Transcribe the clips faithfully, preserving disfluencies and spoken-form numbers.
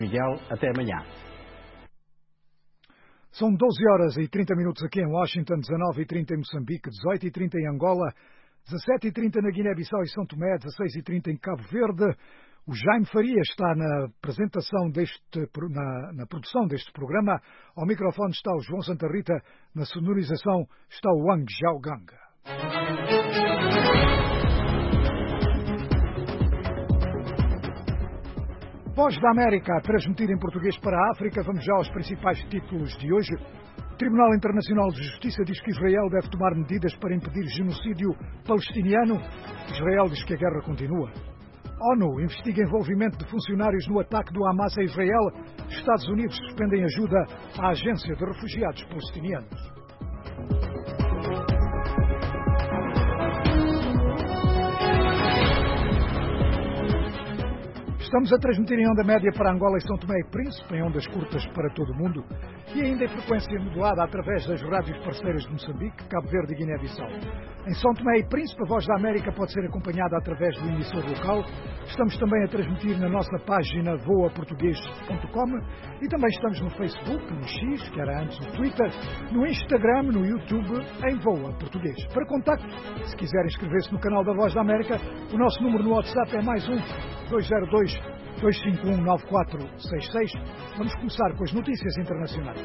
Miguel, até amanhã. São doze horas e trinta minutos aqui em Washington, dezanove e trinta em Moçambique, dezoito e trinta em Angola, dezassete e trinta na Guiné-Bissau e São Tomé, dezasseis e trinta em Cabo Verde. O Jaime Faria está na apresentação deste, na, na produção deste programa. Ao microfone está o João Santa Rita, na sonorização está o Wang Xiaogang. Voz da América, a transmitir em português para a África. Vamos já aos principais títulos de hoje. O Tribunal Internacional de Justiça diz que Israel deve tomar medidas para impedir genocídio palestiniano. Israel diz que a guerra continua. ONU investiga envolvimento de funcionários no ataque do Hamas a Israel. Estados Unidos suspendem ajuda à Agência de Refugiados Palestinianos. Estamos a transmitir em onda média para Angola e São Tomé e Príncipe, em ondas curtas para todo o mundo e ainda em frequência modulada através das rádios parceiras de Moçambique, Cabo Verde e Guiné-Bissau. Em São Tomé e Príncipe, a Voz da América pode ser acompanhada através do emissor local. Estamos também a transmitir na nossa página voa português ponto com e também estamos no Facebook, no X, que era antes o Twitter, no Instagram, no YouTube, em Voa Português. Para contacto, se quiser inscrever-se no canal da Voz da América, o nosso número no WhatsApp é mais um dois zero dois, dois cinco um, nove quatro seis seis. Vamos começar com as notícias internacionais.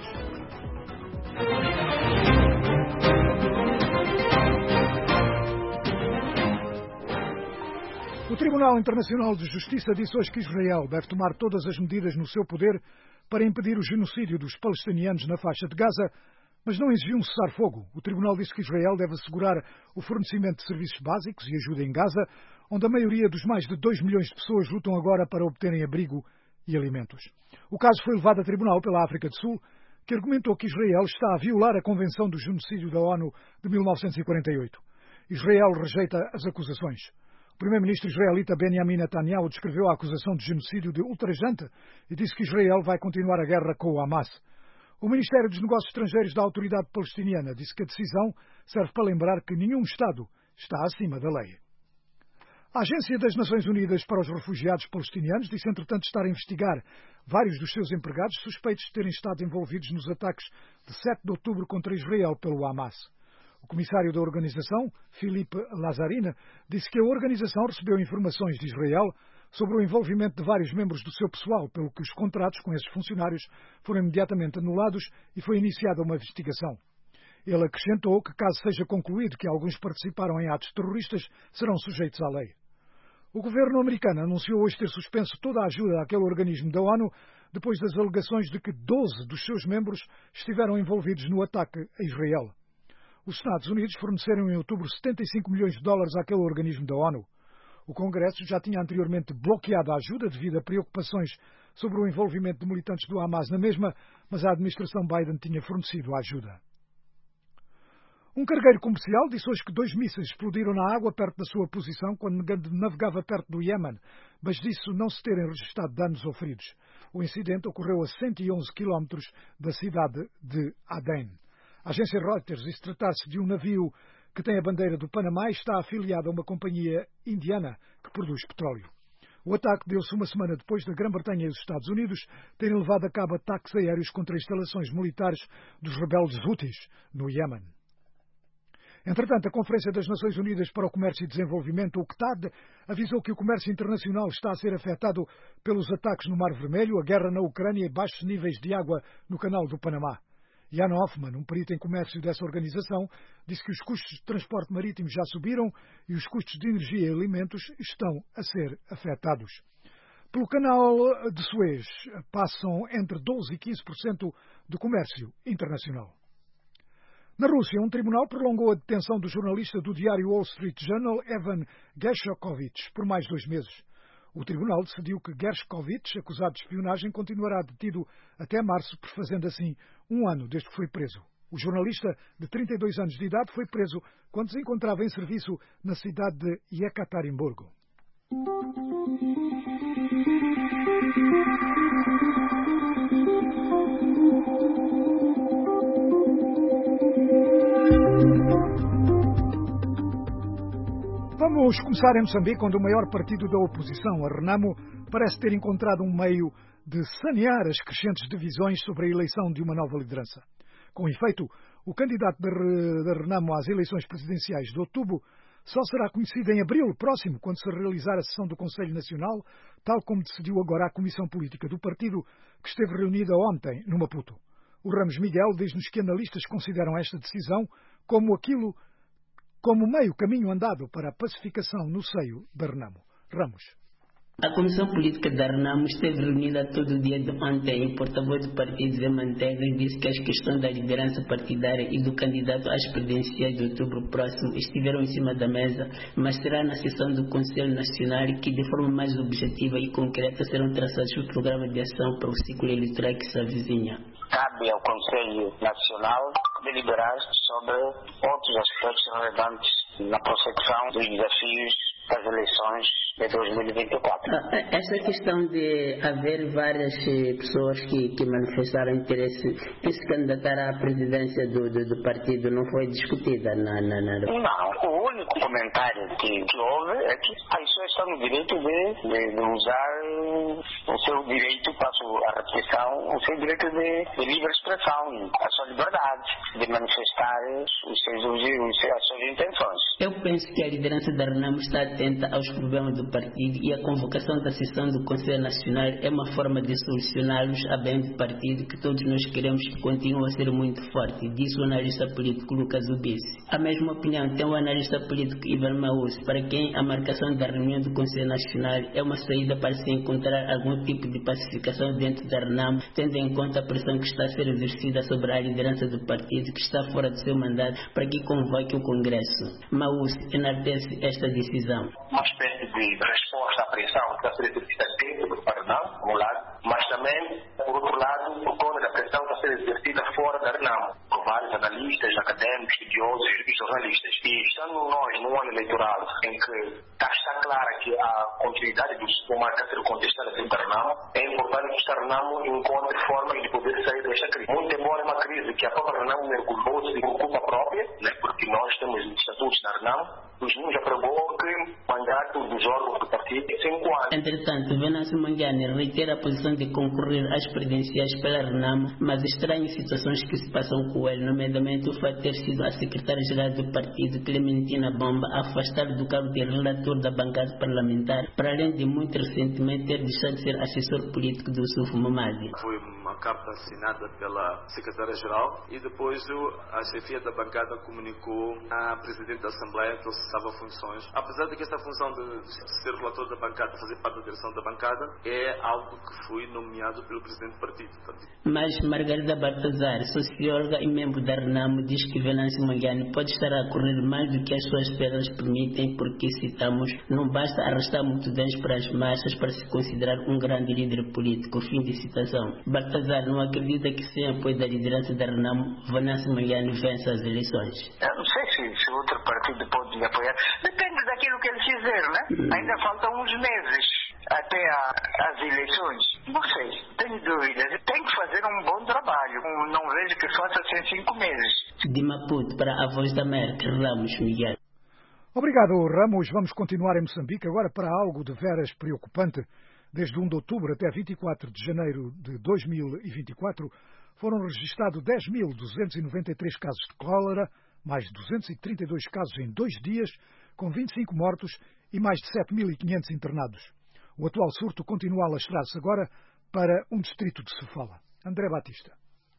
O Tribunal Internacional de Justiça disse hoje que Israel deve tomar todas as medidas no seu poder para impedir o genocídio dos palestinianos na faixa de Gaza, mas não exigiu um cessar-fogo. O Tribunal disse que Israel deve assegurar o fornecimento de serviços básicos e ajuda em Gaza, onde a maioria dos mais de dois milhões de pessoas lutam agora para obterem abrigo e alimentos. O caso foi levado a tribunal pela África do Sul, que argumentou que Israel está a violar a Convenção do Genocídio da ONU de mil novecentos e quarenta e oito. Israel rejeita as acusações. O primeiro-ministro israelita Benjamin Netanyahu descreveu a acusação de genocídio de ultrajante e disse que Israel vai continuar a guerra com o Hamas. O Ministério dos Negócios Estrangeiros da Autoridade Palestiniana disse que a decisão serve para lembrar que nenhum Estado está acima da lei. A Agência das Nações Unidas para os Refugiados Palestinianos disse, entretanto, estar a investigar vários dos seus empregados suspeitos de terem estado envolvidos nos ataques de sete de outubro contra Israel pelo Hamas. O comissário da organização, Philippe Lazzarini, disse que a organização recebeu informações de Israel sobre o envolvimento de vários membros do seu pessoal, pelo que os contratos com esses funcionários foram imediatamente anulados e foi iniciada uma investigação. Ele acrescentou que, caso seja concluído que alguns participaram em atos terroristas, serão sujeitos à lei. O governo americano anunciou hoje ter suspenso toda a ajuda àquele organismo da ONU depois das alegações de que doze dos seus membros estiveram envolvidos no ataque a Israel. Os Estados Unidos forneceram em outubro setenta e cinco milhões de dólares àquele organismo da ONU. O Congresso já tinha anteriormente bloqueado a ajuda devido a preocupações sobre o envolvimento de militantes do Hamas na mesma, mas a administração Biden tinha fornecido a ajuda. Um cargueiro comercial disse hoje que dois mísseis explodiram na água perto da sua posição quando navegava perto do Iémen, mas disso não se terem registrado danos ou feridos. O incidente ocorreu a cento e onze quilómetros da cidade de Aden. A agência Reuters disse tratar-se de um navio que tem a bandeira do Panamá e está afiliado a uma companhia indiana que produz petróleo. O ataque deu-se uma semana depois da Grã-Bretanha e os Estados Unidos terem levado a cabo ataques aéreos contra instalações militares dos rebeldes Houthis no Iémen. Entretanto, a Conferência das Nações Unidas para o Comércio e Desenvolvimento, o C T A D, avisou que o comércio internacional está a ser afetado pelos ataques no Mar Vermelho, a guerra na Ucrânia e baixos níveis de água no Canal do Panamá. Jan Hoffman, um perito em comércio dessa organização, disse que os custos de transporte marítimo já subiram e os custos de energia e alimentos estão a ser afetados. Pelo canal de Suez passam entre doze e quinze por cento do comércio internacional. Na Rússia, um tribunal prolongou a detenção do jornalista do diário Wall Street Journal, Evan Gershkovich, por mais dois meses. O tribunal decidiu que Gershkovich, acusado de espionagem, continuará detido até março, prefazendo assim um ano desde que foi preso. O jornalista, de trinta e dois anos de idade, foi preso quando se encontrava em serviço na cidade de Yekaterinburgo. Vamos começar em Moçambique, onde o maior partido da oposição, a Renamo, parece ter encontrado um meio de sanear as crescentes divisões sobre a eleição de uma nova liderança. Com efeito, o candidato da Renamo às eleições presidenciais de outubro só será conhecido em abril próximo, quando se realizar a sessão do Conselho Nacional, tal como decidiu agora a Comissão Política do partido, que esteve reunida ontem no Maputo. O Ramos Miguel diz-nos que analistas consideram esta decisão como aquilo, como meio caminho andado para a pacificação no seio da Renamo. Ramos. A Comissão Política da Renamo esteve reunida todo o dia de ontem e o porta-voz do partido, Zé Manteiga, disse que as questões da liderança partidária e do candidato às presidenciais de outubro próximo estiveram em cima da mesa, mas será na sessão do Conselho Nacional que, de forma mais objetiva e concreta, serão traçados os programas de ação para o ciclo eleitoral que se avizinha. Cabe ao Conselho Nacional deliberar sobre outros aspectos relevantes na prossecução dos desafios das eleições de dois mil e vinte e quatro. Essa questão de haver várias pessoas que, que manifestaram interesse em se candidatar à presidência do, do, do partido não foi discutida? Na, na, na... Não, o único comentário que, que houve é que as pessoas estão no direito de, de, de usar o seu direito, passo a repetição, o seu direito de, de livre expressão, a sua liberdade de manifestar os seus, os, as suas intenções. Eu penso que a liderança da Renamo está atenta aos problemas do partido e a convocação da sessão do Conselho Nacional é uma forma de solucioná-los a bem do partido que todos nós queremos que continue a ser muito forte, disse o analista político Lucas Ubisse. A mesma opinião tem o analista político Ivan Maús, para quem a marcação da reunião do Conselho Nacional é uma saída para se encontrar algum tipo de pacificação dentro da Renamo, tendo em conta a pressão que está a ser exercida sobre a liderança do partido que está fora do seu mandato para que convoque o Congresso. Maús enaltece esta decisão. Uma espécie de resposta à pressão que está a ser exercida dentro do Renamo, por um lado, mas também, por outro lado, por conta da pressão que está a ser exercida fora da Renamo, por vários analistas, académicos, estudiosos e jornalistas. E estando nós num ano eleitoral em que está, está clara que a continuidade do Superman está a ser contestada dentro da Renamo, é importante que esta Renamo encontre formas de poder sair desta crise. Muito embora é uma crise que a própria Renamo mergulhou-se por culpa própria, né, porque nós temos estatutos na Renamo, os números já provou que o mandato dos órgãos do partido é cinco anos. Entretanto, Venâncio Mangiani reitera a posição de concorrer às presidenciais pela Renamo, mas estranha situações que se passam com ele, nomeadamente o fato de ter sido a secretária-geral do partido, Clementina Bomba, afastada do cargo de relator da bancada parlamentar, para além de muito recentemente ter deixado de ser assessor político do Yusuf Mamadi. Foi uma carta assinada pela secretária-geral e depois a chefia da bancada comunicou à presidente da Assembleia que ele cessava funções. Apesar de que esta função de ser relator da bancada, fazer parte da direção da bancada, é algo que foi nomeado pelo presidente do partido. Mas Margarida Baltazar, socióloga e membro da Renamo, diz que Venâncio Mangiani pode estar a correr mais do que as suas pernas permitem, porque, citamos, não basta arrastar multidões para as massas para se considerar um grande líder político. Fim de citação. Baltazar não acredita que sem apoio da liderança da Renamo, Venâncio Mangiani vence as eleições. Eu não sei se, se outro partido pode apoiar. Depende daquilo que ele fizer, né? Hum. Ainda faltam uns meses até a, as eleições. Não sei, tenho dúvidas. Tem que fazer um bom trabalho. Não vejo que faça em cinco meses. De Maputo para a Voz da América, Ramos Miguel. Obrigado, Ramos. Vamos continuar em Moçambique agora para algo de veras preocupante. Desde primeiro de outubro até vinte e quatro de janeiro de dois mil e vinte e quatro foram registrados dez mil duzentos e noventa e três casos de cólera, mais duzentos e trinta e dois casos em dois dias, com vinte e cinco mortos e mais de sete mil e quinhentos internados. O atual surto continua a alastrar-se agora para um distrito de Sofala. André Batista.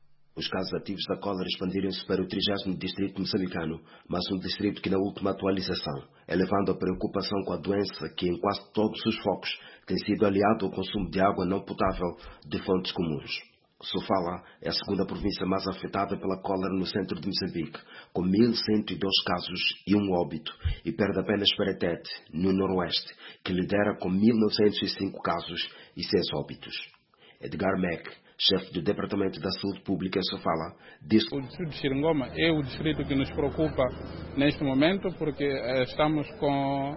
Os casos ativos da cólera expandiram-se para o trigésimo distrito moçambicano, mas um distrito que na última atualização, elevando a preocupação com a doença que em quase todos os focos tem sido aliado ao consumo de água não potável de fontes comuns. Sofala é a segunda província mais afetada pela cólera no centro de Moçambique, com mil cento e dois casos e um óbito, e perde apenas para Tete, no noroeste, que lidera com mil novecentos e cinco casos e seis óbitos. Edgar Mack, chefe do Departamento da Saúde Pública em Sofala, disse: o distrito de Xiringoma é o distrito que nos preocupa neste momento, porque eh, estamos com,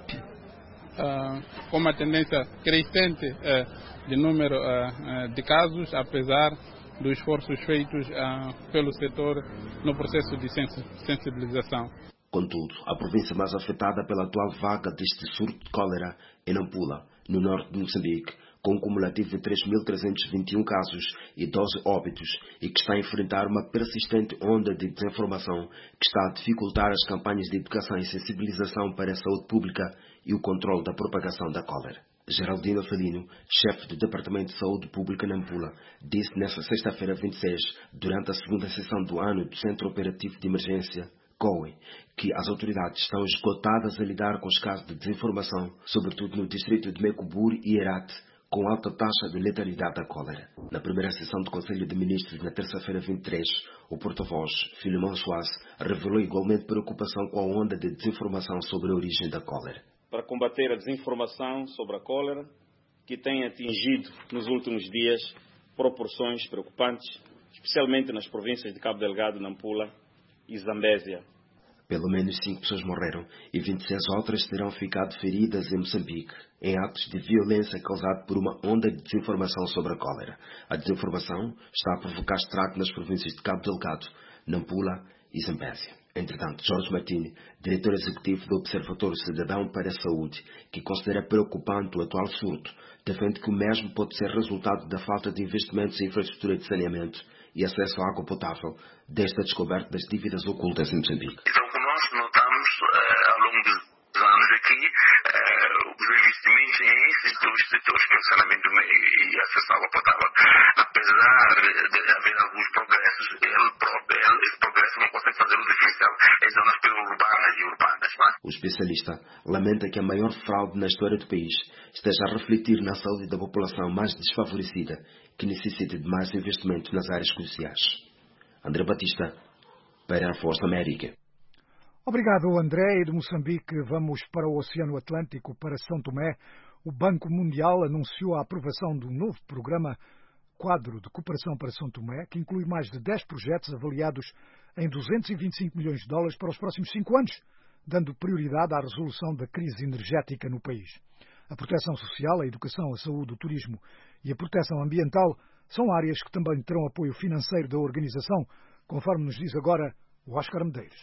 uh, com uma tendência crescente uh, de número uh, uh, de casos, apesar dos esforços feitos uh, pelo setor no processo de sensibilização. Contudo, a província mais afetada pela atual vaga deste surto de cólera é Nampula, no norte de Moçambique, com um cumulativo de três mil trezentos e vinte e um casos e doze óbitos, e que está a enfrentar uma persistente onda de desinformação que está a dificultar as campanhas de educação e sensibilização para a saúde pública e o controle da propagação da cólera. Geraldino Felino, chefe do Departamento de Saúde Pública na Nampula, disse nesta sexta-feira vinte e seis, durante a segunda sessão do ano do Centro Operativo de Emergência, C O E, que as autoridades estão esgotadas a lidar com os casos de desinformação, sobretudo no distrito de Mecuburi e Herat, com alta taxa de letalidade da cólera. Na primeira sessão do Conselho de Ministros, na terça-feira vinte e três, o porta-voz, Filimão Soares, revelou igualmente preocupação com a onda de desinformação sobre a origem da cólera. Para combater a desinformação sobre a cólera, que tem atingido nos últimos dias proporções preocupantes, especialmente nas províncias de Cabo Delgado, Nampula e Zambésia. Pelo menos cinco pessoas morreram e vinte e seis outras terão ficado feridas em Moçambique, em atos de violência causados por uma onda de desinformação sobre a cólera. A desinformação está a provocar estrago nas províncias de Cabo Delgado, Nampula e Zambésia. Entretanto, Jorge Martini, diretor executivo do Observatório Cidadão para a Saúde, que considera preocupante o atual surto, defende que o mesmo pode ser resultado da falta de investimentos em infraestrutura de saneamento e acesso à água potável, desde a descoberta das dívidas ocultas em Moçambique. Então, o que nós notamos uh, ao longo dos anos aqui, uh, os investimentos em esses dois setores, que é o saneamento e acesso à água potável, apesar de haver alguns progressos, ele próprio, ele, esse progresso não consegue fazer o diferencial em zonas periurbanas e urbanas. Mas... O especialista lamenta que a maior fraude na história do país esteja a refletir na saúde da população mais desfavorecida, que necessita de mais investimento nas áreas cruciais. André Batista, para a Força América. Obrigado, André. E de Moçambique vamos para o Oceano Atlântico, para São Tomé. O Banco Mundial anunciou a aprovação do novo programa Quadro de Cooperação para São Tomé, que inclui mais de dez projetos avaliados em duzentos e vinte e cinco milhões de dólares para os próximos cinco anos, dando prioridade à resolução da crise energética no país. A proteção social, a educação, a saúde, o turismo e a proteção ambiental são áreas que também terão apoio financeiro da organização, conforme nos diz agora o Oscar Medeiros.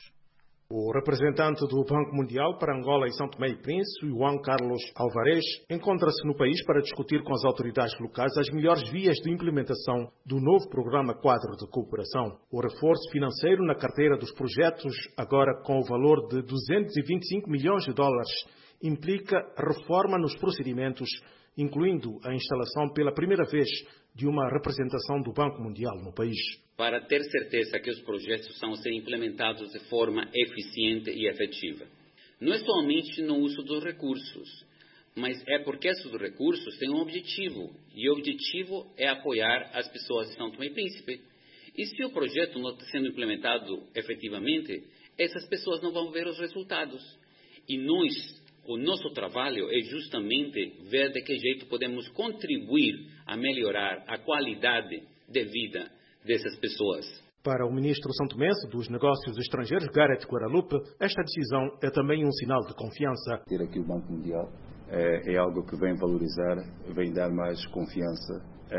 O representante do Banco Mundial para Angola e São Tomé e Príncipe, Juan Carlos Alvarez, encontra-se no país para discutir com as autoridades locais as melhores vias de implementação do novo programa Quadro de Cooperação. O reforço financeiro na carteira dos projetos, agora com o valor de duzentos e vinte e cinco milhões de dólares, implica reforma nos procedimentos, incluindo a instalação pela primeira vez de uma representação do Banco Mundial no país. Para ter certeza que os projetos são a ser implementados de forma eficiente e efetiva. Não é somente no uso dos recursos, mas é porque esses recursos têm um objetivo, e o objetivo é apoiar as pessoas de São Tomé e Príncipe. E se o projeto não está sendo implementado efetivamente, essas pessoas não vão ver os resultados. E nós, o nosso trabalho é justamente ver de que jeito podemos contribuir a melhorar a qualidade de vida dessas pessoas. Para o ministro santomense dos Negócios Estrangeiros, Gareth Guaralupe, esta decisão é também um sinal de confiança. Ter aqui o Banco Mundial é, é algo que vem valorizar, vem dar mais confiança é,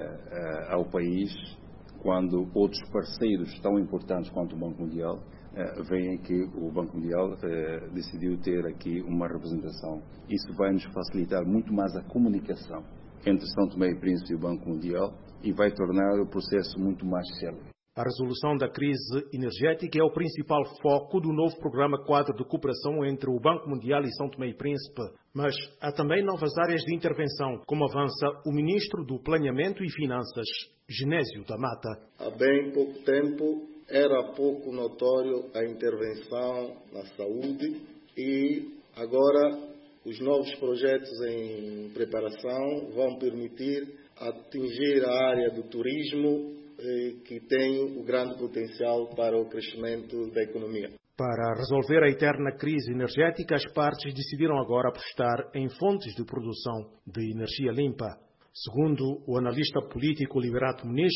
é, ao país, quando outros parceiros tão importantes quanto o Banco Mundial é, veem que o Banco Mundial é, decidiu ter aqui uma representação. Isso vai nos facilitar muito mais a comunicação entre São Tomé e Príncipe e o Banco Mundial e vai tornar o processo muito mais célere. A resolução da crise energética é o principal foco do novo programa Quadro de Cooperação entre o Banco Mundial e São Tomé e Príncipe. Mas há também novas áreas de intervenção, como avança o ministro do Planeamento e Finanças, Genésio da Mata. Há bem pouco tempo era pouco notório a intervenção na saúde e agora os novos projetos em preparação vão permitir atingir a área do turismo, que tem o grande potencial para o crescimento da economia. Para resolver a eterna crise energética, as partes decidiram agora apostar em fontes de produção de energia limpa. Segundo o analista político Liberato Muniz,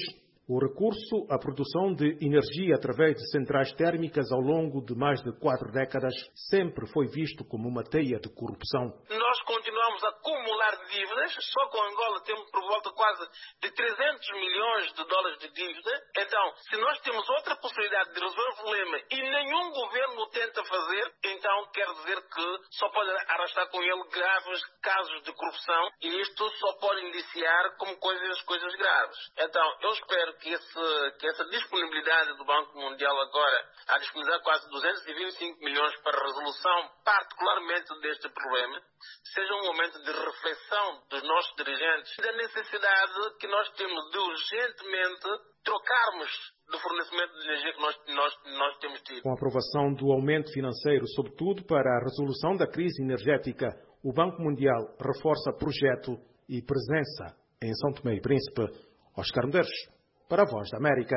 O recurso à produção de energia através de centrais térmicas ao longo de mais de quatro décadas sempre foi visto como uma teia de corrupção. Nós continuamos a acumular dívidas, só com Angola temos por volta quase de trezentos milhões de dólares de dívida. Então, se nós temos outra possibilidade de resolver o problema e nenhum governo o tenta fazer, então quer dizer que só pode arrastar com ele graves casos de corrupção e isto só pode indiciar como coisas, coisas graves. Então, eu espero que, esse, que essa disponibilidade do Banco Mundial agora, a disponibilizar quase duzentos e vinte e cinco milhões para a resolução particularmente deste problema, seja um momento de reflexão dos nossos dirigentes da necessidade que nós temos de urgentemente trocarmos do fornecimento de energia que nós, nós, nós temos tido. Com a aprovação do aumento financeiro, sobretudo para a resolução da crise energética, o Banco Mundial reforça projeto e presença em São Tomé e Príncipe. Oscar Medeiros, para a Voz da América.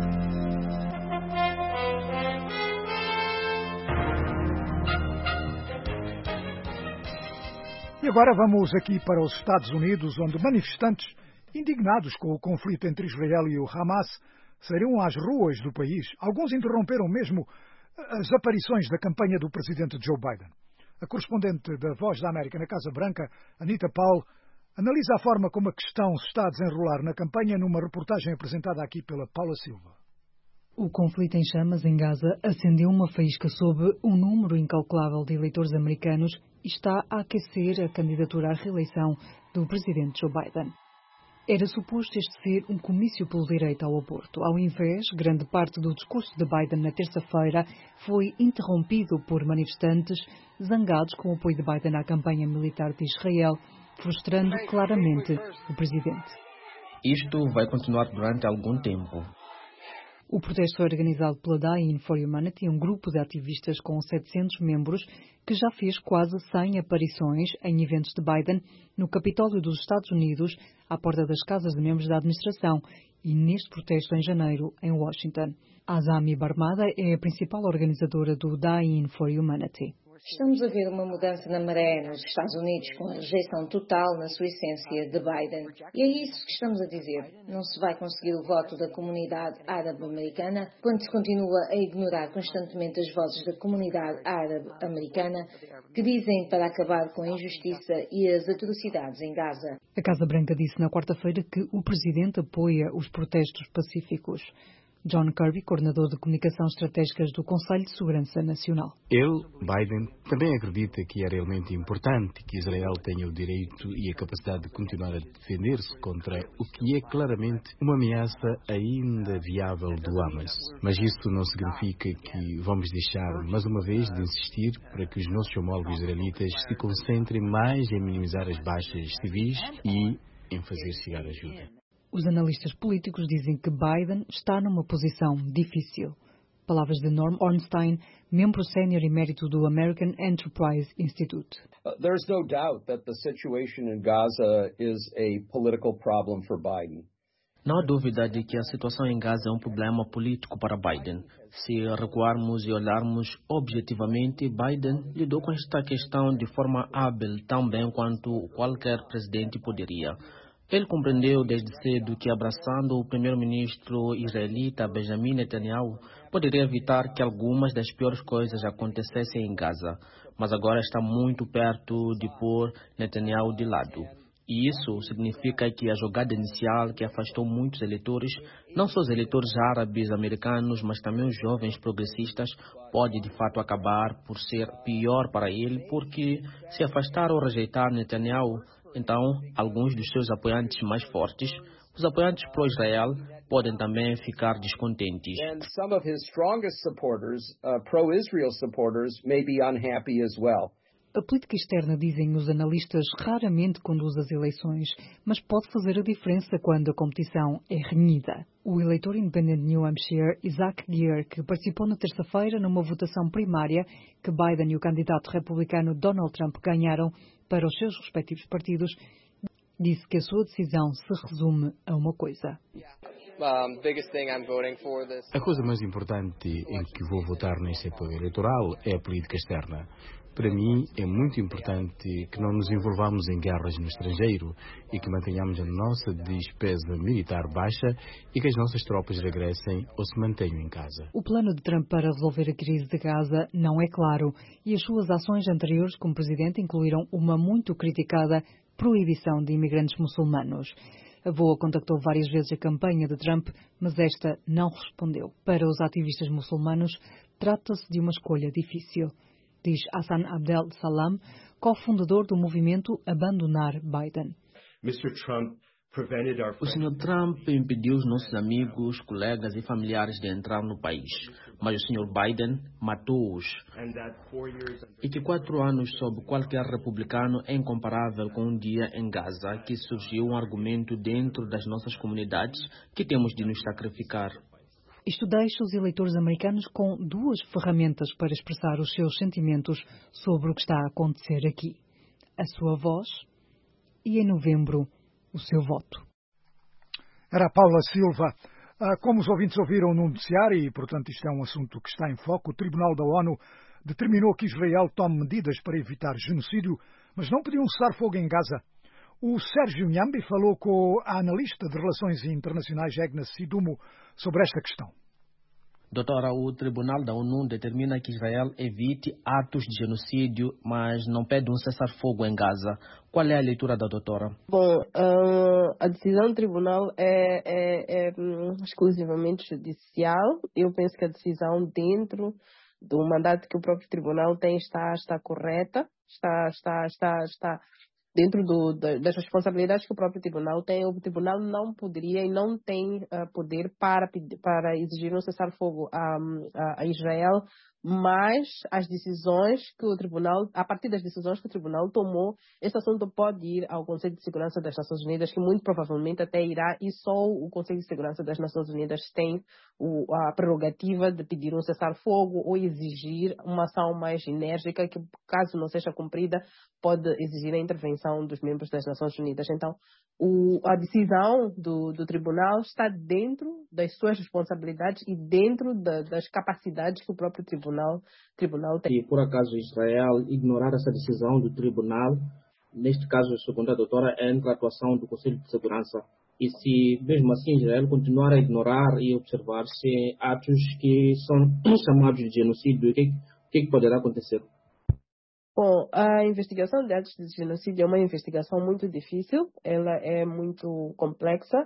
E agora vamos aqui para os Estados Unidos, onde manifestantes indignados com o conflito entre Israel e o Hamas saíram às ruas do país. Alguns interromperam mesmo as aparições da campanha do presidente Joe Biden. A correspondente da Voz da América na Casa Branca, Anita Powell, analisa a forma como a questão se está a desenrolar na campanha numa reportagem apresentada aqui pela Paula Silva. O conflito em chamas em Gaza acendeu uma faísca sobre um número incalculável de eleitores americanos e está a aquecer a candidatura à reeleição do presidente Joe Biden. Era suposto este ser um comício pelo direito ao aborto. Ao invés, grande parte do discurso de Biden na terça-feira foi interrompido por manifestantes zangados com o apoio de Biden à campanha militar de Israel, frustrando claramente o presidente. Isto vai continuar durante algum tempo. O protesto foi organizado pela Dying for Humanity, um grupo de ativistas com setecentos membros que já fez quase cem aparições em eventos de Biden no Capitólio dos Estados Unidos, à porta das casas de membros da administração e neste protesto em janeiro em Washington. Azami Barmada é a principal organizadora do Dying for Humanity. Estamos a ver uma mudança na maré nos Estados Unidos com a rejeição total na sua essência de Biden. E é isso que estamos a dizer. Não se vai conseguir o voto da comunidade árabe-americana quando se continua a ignorar constantemente as vozes da comunidade árabe-americana que dizem para acabar com a injustiça e as atrocidades em Gaza. A Casa Branca disse na quarta-feira que o presidente apoia os protestos pacíficos. John Kirby, coordenador de comunicação estratégicas do Conselho de Segurança Nacional. Ele, Biden, também acredita que é realmente importante que Israel tenha o direito e a capacidade de continuar a defender-se contra o que é claramente uma ameaça ainda viável do Hamas. Mas isso não significa que vamos deixar, mais uma vez, de insistir para que os nossos homólogos israelitas se concentrem mais em minimizar as baixas civis e em fazer chegar ajuda. Os analistas políticos dizem que Biden está numa posição difícil. Palavras de Norm Ornstein, membro sénior emérito do American Enterprise Institute. Uh, there's no doubt that the situation in Gaza is a political problem for Biden. Não há dúvida de que a situação em Gaza é um problema político para Biden. Se recuarmos e olharmos objetivamente, Biden lidou com esta questão de forma hábil, tão bem quanto qualquer presidente poderia. Ele compreendeu desde cedo que abraçando o primeiro-ministro israelita Benjamin Netanyahu poderia evitar que algumas das piores coisas acontecessem em Gaza, mas agora está muito perto de pôr Netanyahu de lado. E isso significa que a jogada inicial que afastou muitos eleitores, não só os eleitores árabes americanos, mas também os jovens progressistas, pode de fato acabar por ser pior para ele, porque se afastar ou rejeitar Netanyahu, então, alguns dos seus apoiantes mais fortes, os apoiantes pró-Israel, podem também ficar descontentes. And some of his strongest supporters, uh, pro-Israel supporters, may be unhappy as well. A política externa, dizem os analistas, raramente conduz às eleições, mas pode fazer a diferença quando a competição é renhida. O eleitor independente de New Hampshire, Isaac Geer, que participou na terça-feira numa votação primária que Biden e o candidato republicano Donald Trump ganharam para os seus respectivos partidos, disse que a sua decisão se resume a uma coisa. A coisa mais importante em que vou votar neste apoio eleitoral é a política externa. Para mim, é muito importante que não nos envolvamos em guerras no estrangeiro e que mantenhamos a nossa despesa militar baixa e que as nossas tropas regressem ou se mantenham em casa. O plano de Trump para resolver a crise de Gaza não é claro e as suas ações anteriores como presidente incluíram uma muito criticada proibição de imigrantes muçulmanos. A V O A contactou várias vezes a campanha de Trump, mas esta não respondeu. Para os ativistas muçulmanos, trata-se de uma escolha difícil, diz Hassan Abdel Salam, cofundador do movimento Abandonar Biden. mister Trump prevented our O senhor Trump impediu os nossos amigos, colegas e familiares de entrar no país, mas o senhor Biden matou-os. E que quatro anos sob qualquer republicano é incomparável com um dia em Gaza que surgiu um argumento dentro das nossas comunidades que temos de nos sacrificar. Isto deixa os eleitores americanos com duas ferramentas para expressar os seus sentimentos sobre o que está a acontecer aqui. A sua voz e, em novembro, o seu voto. Era a Paula Silva. Como os ouvintes ouviram no noticiário, e portanto isto é um assunto que está em foco, o Tribunal da ONU determinou que Israel tome medidas para evitar genocídio, mas não pediu um cessar-fogo em Gaza. O Sérgio Nhambi falou com a analista de Relações Internacionais Agnes Sidumo sobre esta questão. Doutora, o Tribunal da ONU determina que Israel evite atos de genocídio, mas não pede um cessar-fogo em Gaza. Qual é a leitura da doutora? Bom, uh, a decisão do Tribunal é, é, é um, exclusivamente judicial. Eu penso que a decisão dentro do mandato que o próprio Tribunal tem está, está correta, está, está, está, está dentro do, das responsabilidades que o próprio tribunal tem. O tribunal não poderia e não tem uh, poder para, para exigir um cessar-fogo a, a, a Israel, mas as decisões que o tribunal, a partir das decisões que o tribunal tomou, este assunto pode ir ao Conselho de Segurança das Nações Unidas, que muito provavelmente até irá, e só o Conselho de Segurança das Nações Unidas tem o, a prerrogativa de pedir um cessar-fogo ou exigir uma ação mais enérgica, que caso não seja cumprida, pode exigir a intervenção dos membros das Nações Unidas. Então, o, a decisão do, do tribunal está dentro das suas responsabilidades e dentro da, das capacidades que o próprio tribunal, tribunal tem. E por acaso Israel ignorar essa decisão do tribunal, neste caso, segundo a doutora, entra a atuação do Conselho de Segurança. E se mesmo assim Israel continuar a ignorar e observar-se atos que são chamados de genocídio, o que, que poderá acontecer? Bom, a investigação de atos de genocídio é uma investigação muito difícil, ela é muito complexa.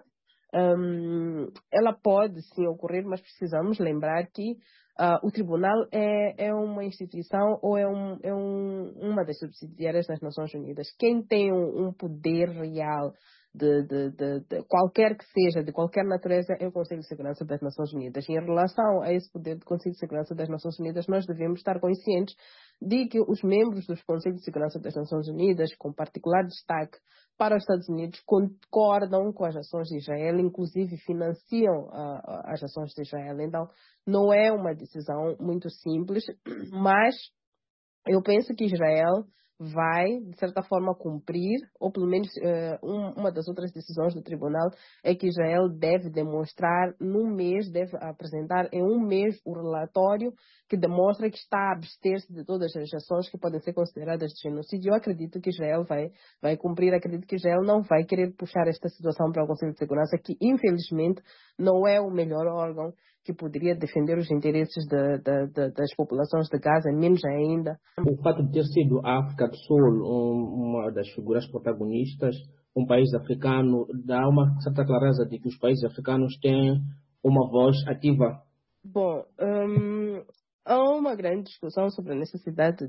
Um, ela pode sim ocorrer, mas precisamos lembrar que uh, o tribunal é, é uma instituição ou é, um, é um, uma das subsidiárias das Nações Unidas. Quem tem um, um poder real de, de, de, de qualquer que seja, de qualquer natureza, é o Conselho de Segurança das Nações Unidas. E em relação a esse poder do Conselho de Segurança das Nações Unidas, nós devemos estar conscientes de que os membros dos Conselhos de Segurança das Nações Unidas, com particular destaque para os Estados Unidos, concordam com as ações de Israel, inclusive financiam uh, as ações de Israel. Então, não é uma decisão muito simples, mas eu penso que Israel vai, de certa forma, cumprir, ou pelo menos uh, um, uma das outras decisões do tribunal é que Israel deve demonstrar num mês, deve apresentar em um mês o relatório que demonstra que está a abster-se de todas as ações que podem ser consideradas de genocídio. Eu acredito que Israel vai, vai cumprir, acredito que Israel não vai querer puxar esta situação para o Conselho de Segurança, que infelizmente não é o melhor órgão que poderia defender os interesses de, de, de, das populações de Gaza, menos ainda. O fato de ter sido a África do Sul uma das figuras protagonistas, um país africano, dá uma certa clareza de que os países africanos têm uma voz ativa. Bom, hum, há uma grande discussão sobre a necessidade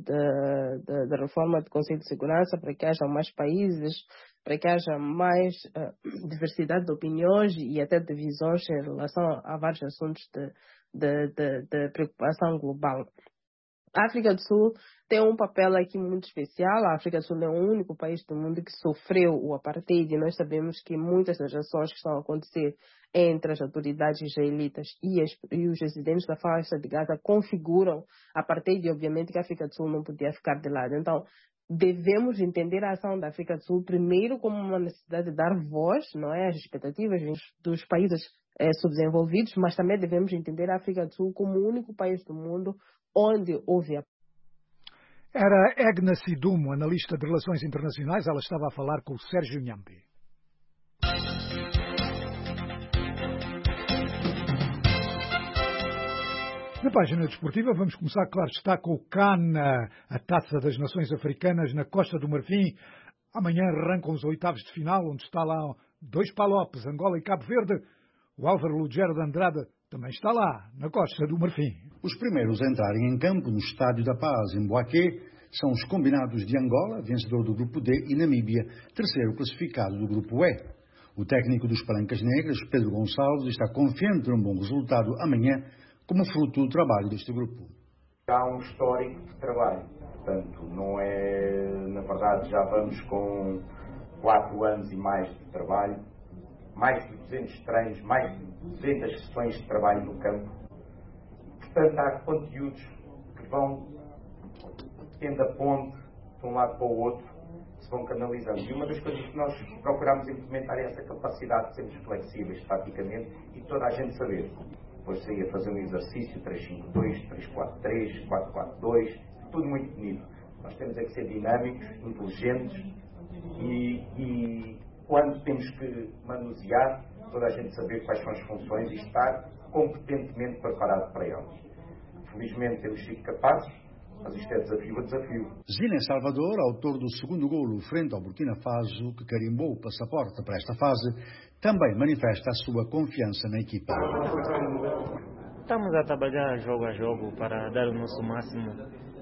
da reforma do Conselho de Segurança para que haja mais países, para que haja mais uh, diversidade de opiniões e até de visões em relação a vários assuntos de, de, de, de preocupação global. A África do Sul tem um papel aqui muito especial. A África do Sul é o único país do mundo que sofreu o apartheid, e nós sabemos que muitas das ações que estão a acontecer entre as autoridades israelitas e, as, e os residentes da faixa de Gaza configuram apartheid, e obviamente que a África do Sul não podia ficar de lado. Então, devemos entender a ação da África do Sul primeiro como uma necessidade de dar voz, não é, às expectativas dos países é, subdesenvolvidos, mas também devemos entender a África do Sul como o único país do mundo onde houve a... Era Egna Sidumo, analista de Relações Internacionais. Ela estava a falar com o Sérgio Nhambi. Na página desportiva vamos começar, claro está, com o CAN, a Taça das Nações Africanas na Costa do Marfim. Amanhã arrancam os oitavos de final, onde está lá dois palopes, Angola e Cabo Verde. O Álvaro Lugero de Andrade também está lá, na Costa do Marfim. Os primeiros a entrarem em campo no Estádio da Paz, em Boaquê, são os combinados de Angola, vencedor do Grupo D, e Namíbia, terceiro classificado do Grupo E. O técnico dos Palancas Negras, Pedro Gonçalves, está confiante num bom resultado amanhã, como fruto do trabalho deste grupo. Há um histórico de trabalho, portanto, não é, na verdade, já vamos com quatro anos e mais de trabalho, mais de duzentos treinos, mais de duzentas sessões de trabalho no campo. Portanto, há conteúdos que vão tendo a ponte de um lado para o outro, se vão canalizando. E uma das coisas que nós procuramos implementar é essa capacidade de sermos flexíveis, taticamente, e toda a gente saber. Depois sair a fazer um exercício três cinco dois, três quatro três, quatro quatro dois, tudo muito bonito. Nós temos é que ser dinâmicos, inteligentes e, e quando temos que manusear, toda a gente saber quais são as funções e estar competentemente preparado para elas. Felizmente temos sido capazes, mas isto é desafio a desafio. Zine Salvador, autor do segundo golo frente ao Burkina Faso, que carimbou o passaporte para esta fase, também manifesta a sua confiança na equipa. Estamos a trabalhar jogo a jogo para dar o nosso máximo.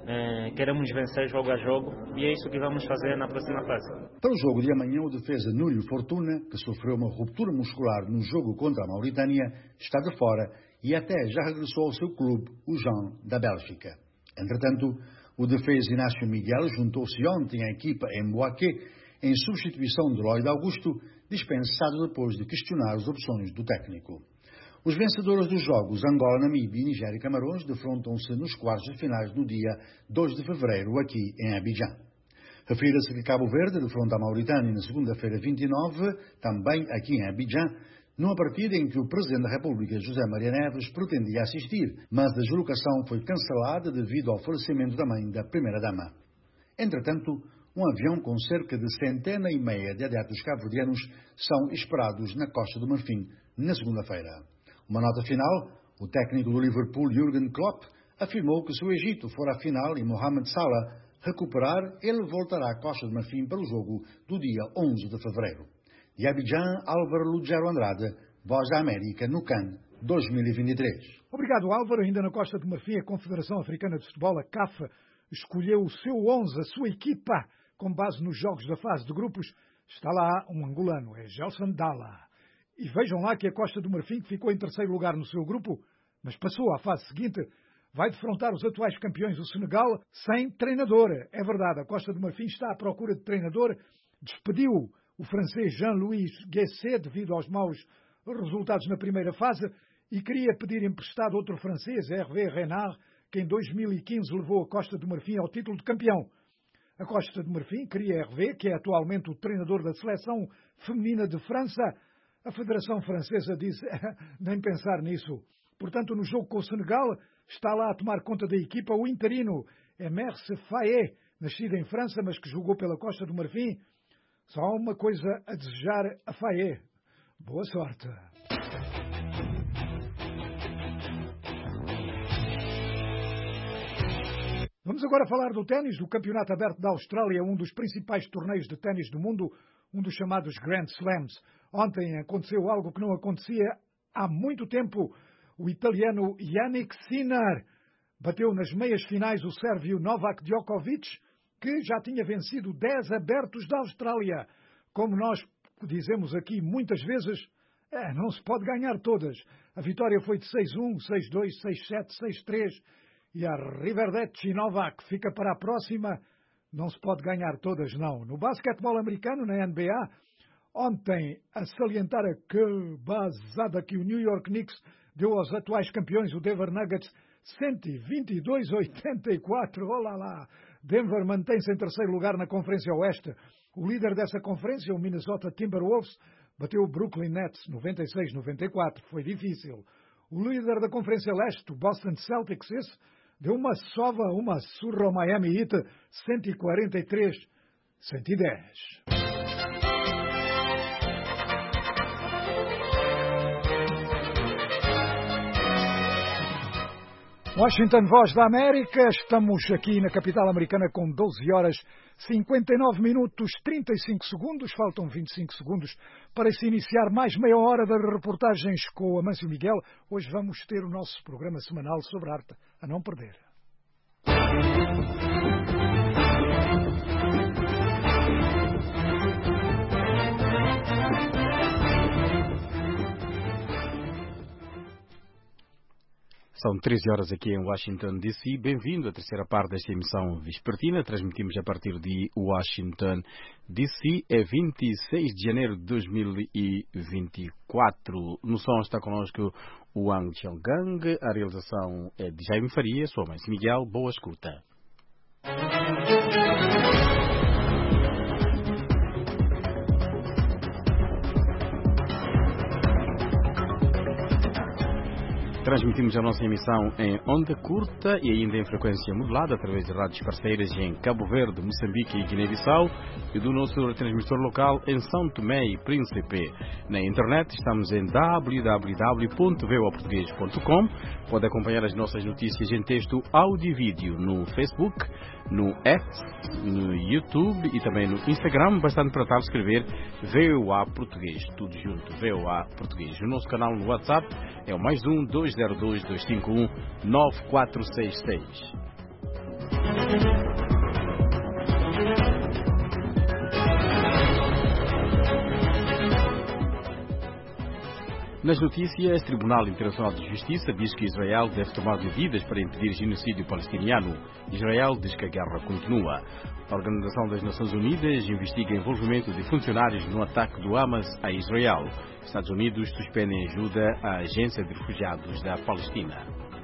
É, queremos vencer jogo a jogo e é isso que vamos fazer na próxima fase. Para o jogo de amanhã, o defesa Núlio Fortuna, que sofreu uma ruptura muscular no jogo contra a Mauritânia, está de fora e até já regressou ao seu clube, o Jean, da Bélgica. Entretanto, o defesa Inácio Miguel juntou-se ontem à equipa em Boaquê, em substituição de Lloyd Augusto, dispensado depois de questionar as opções do técnico. Os vencedores dos jogos Angola, Namíbia, Nigéria e Camarões defrontam-se nos quartos de finais no dia dois de fevereiro, aqui em Abidjan. Refira-se que Cabo Verde defronta a Mauritânia na segunda-feira vinte e nove, também aqui em Abidjan, numa partida em que o Presidente da República, José Maria Neves, pretendia assistir, mas a deslocação foi cancelada devido ao falecimento da mãe da Primeira-Dama. Entretanto, um avião com cerca de centena e meia de adeptos cabo-verdianos são esperados na Costa do Marfim na segunda-feira. Uma nota final, o técnico do Liverpool, Jürgen Klopp, afirmou que se o Egito for à final e Mohamed Salah recuperar, ele voltará à Costa do Marfim para o jogo do dia onze de fevereiro. De Abidjan, Álvaro Lugero Andrade, Voz da América, no CAN dois mil e vinte e três. Obrigado, Álvaro. Ainda na Costa do Marfim, a Confederação Africana de Futebol, a C A F, escolheu o seu onze, a sua equipa, com base nos jogos da fase de grupos. Está lá um angolano, é Gelson Dalla. E vejam lá que a Costa do Marfim, que ficou em terceiro lugar no seu grupo, mas passou à fase seguinte, vai defrontar os atuais campeões, o Senegal, sem treinador. É verdade, a Costa do Marfim está à procura de treinador, despediu o francês Jean-Louis Gasset devido aos maus resultados na primeira fase e queria pedir emprestado outro francês, Hervé Renard, que em dois mil e quinze levou a Costa do Marfim ao título de campeão. A Costa do Marfim queria Hervé, que é atualmente o treinador da seleção feminina de França. A Federação Francesa disse nem pensar nisso. Portanto, no jogo com o Senegal, está lá a tomar conta da equipa o interino Emerse Faé, nascido em França, mas que jogou pela Costa do Marfim. Só uma coisa a desejar a Faé. Boa sorte. Vamos agora falar do ténis, do Campeonato Aberto da Austrália, um dos principais torneios de ténis do mundo, um dos chamados Grand Slams. Ontem aconteceu algo que não acontecia há muito tempo. O italiano Jannik Sinner bateu nas meias finais o sérvio Novak Djokovic, que já tinha vencido dez abertos da Austrália. Como nós dizemos aqui muitas vezes, é, não se pode ganhar todas. A vitória foi de seis um, seis dois, seis sete, seis três e a Riverdete Novak fica para a próxima. Não se pode ganhar todas, não. No basquetebol americano, na N B A, ontem, a salientar a que basada que o New York Knicks deu aos atuais campeões, o Denver Nuggets, cento e vinte e dois a oitenta e quatro. Olá lá! Denver mantém-se em terceiro lugar na Conferência Oeste. O líder dessa conferência, o Minnesota Timberwolves, bateu o Brooklyn Nets noventa e seis a noventa e quatro. Foi difícil. O líder da Conferência Leste, o Boston Celtics, esse, deu uma sova, uma surra ao Miami Heat, cento e quarenta e três a cento e dez. Washington, Voz da América, estamos aqui na capital americana com doze horas, cinquenta e nove minutos, trinta e cinco segundos, faltam vinte e cinco segundos para se iniciar mais meia hora de reportagens com o Amâncio Miguel. Hoje vamos ter o nosso programa semanal sobre arte, a não perder. São treze horas aqui em Washington, D C. Bem-vindo à terceira parte desta emissão vespertina. Transmitimos a partir de Washington, D C. É vinte e seis de janeiro de dois mil e vinte e quatro. No som está connosco o Wang Xiaogang. A realização é de Jaime Faria. Sou a Mãe Miguel. Boa escuta. Transmitimos a nossa emissão em onda curta e ainda em frequência modulada através de rádios parceiras em Cabo Verde, Moçambique e Guiné-Bissau e do nosso transmissor local em São Tomé e Príncipe. Na internet estamos em w w w ponto v o a português ponto com. Pode acompanhar as nossas notícias em texto, áudio e vídeo no Facebook, no X, no YouTube e também no Instagram. Bastante para estar a escrever V O A Português, tudo junto, V O A Português. O nosso canal no WhatsApp é o mais um dois zero dois, dois cinco um, nove quatro seis seis. Nas notícias, o Tribunal Internacional de Justiça diz que Israel deve tomar medidas para impedir genocídio palestiniano. Israel diz que a guerra continua. A Organização das Nações Unidas investiga o envolvimento de funcionários no ataque do Hamas a Israel. Estados Unidos suspendem ajuda à Agência de Refugiados da Palestina.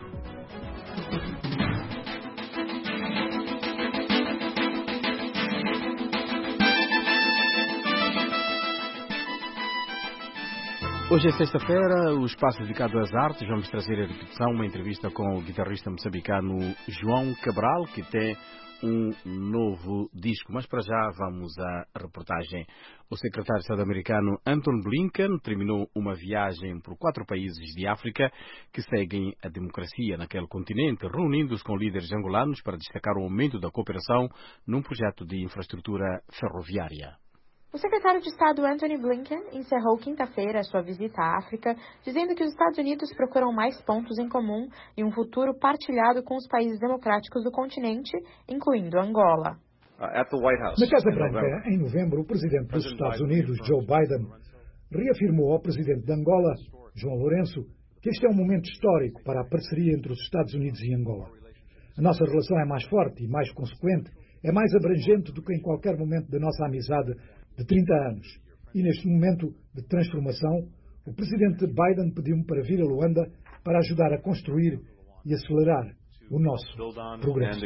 Hoje é sexta-feira, o espaço dedicado às artes. Vamos trazer a repetição, uma entrevista com o guitarrista moçambicano João Cabral, que tem um novo disco. Mas para já vamos à reportagem. O secretário de Estado americano Antony Blinken terminou uma viagem por quatro países de África que seguem a democracia naquele continente, reunindo-se com líderes angolanos para destacar o aumento da cooperação num projeto de infraestrutura ferroviária. O secretário de Estado Antony Blinken encerrou quinta-feira a sua visita à África, dizendo que os Estados Unidos procuram mais pontos em comum e um futuro partilhado com os países democráticos do continente, incluindo Angola. Na Casa Branca, em novembro, o presidente dos Estados Unidos, Joe Biden, reafirmou ao presidente de Angola, João Lourenço, que este é um momento histórico para a parceria entre os Estados Unidos e Angola. A nossa relação é mais forte e mais consequente, é mais abrangente do que em qualquer momento da nossa amizade de trinta anos. E neste momento de transformação, o presidente Biden pediu-me para vir a Luanda para ajudar a construir e acelerar o nosso progresso.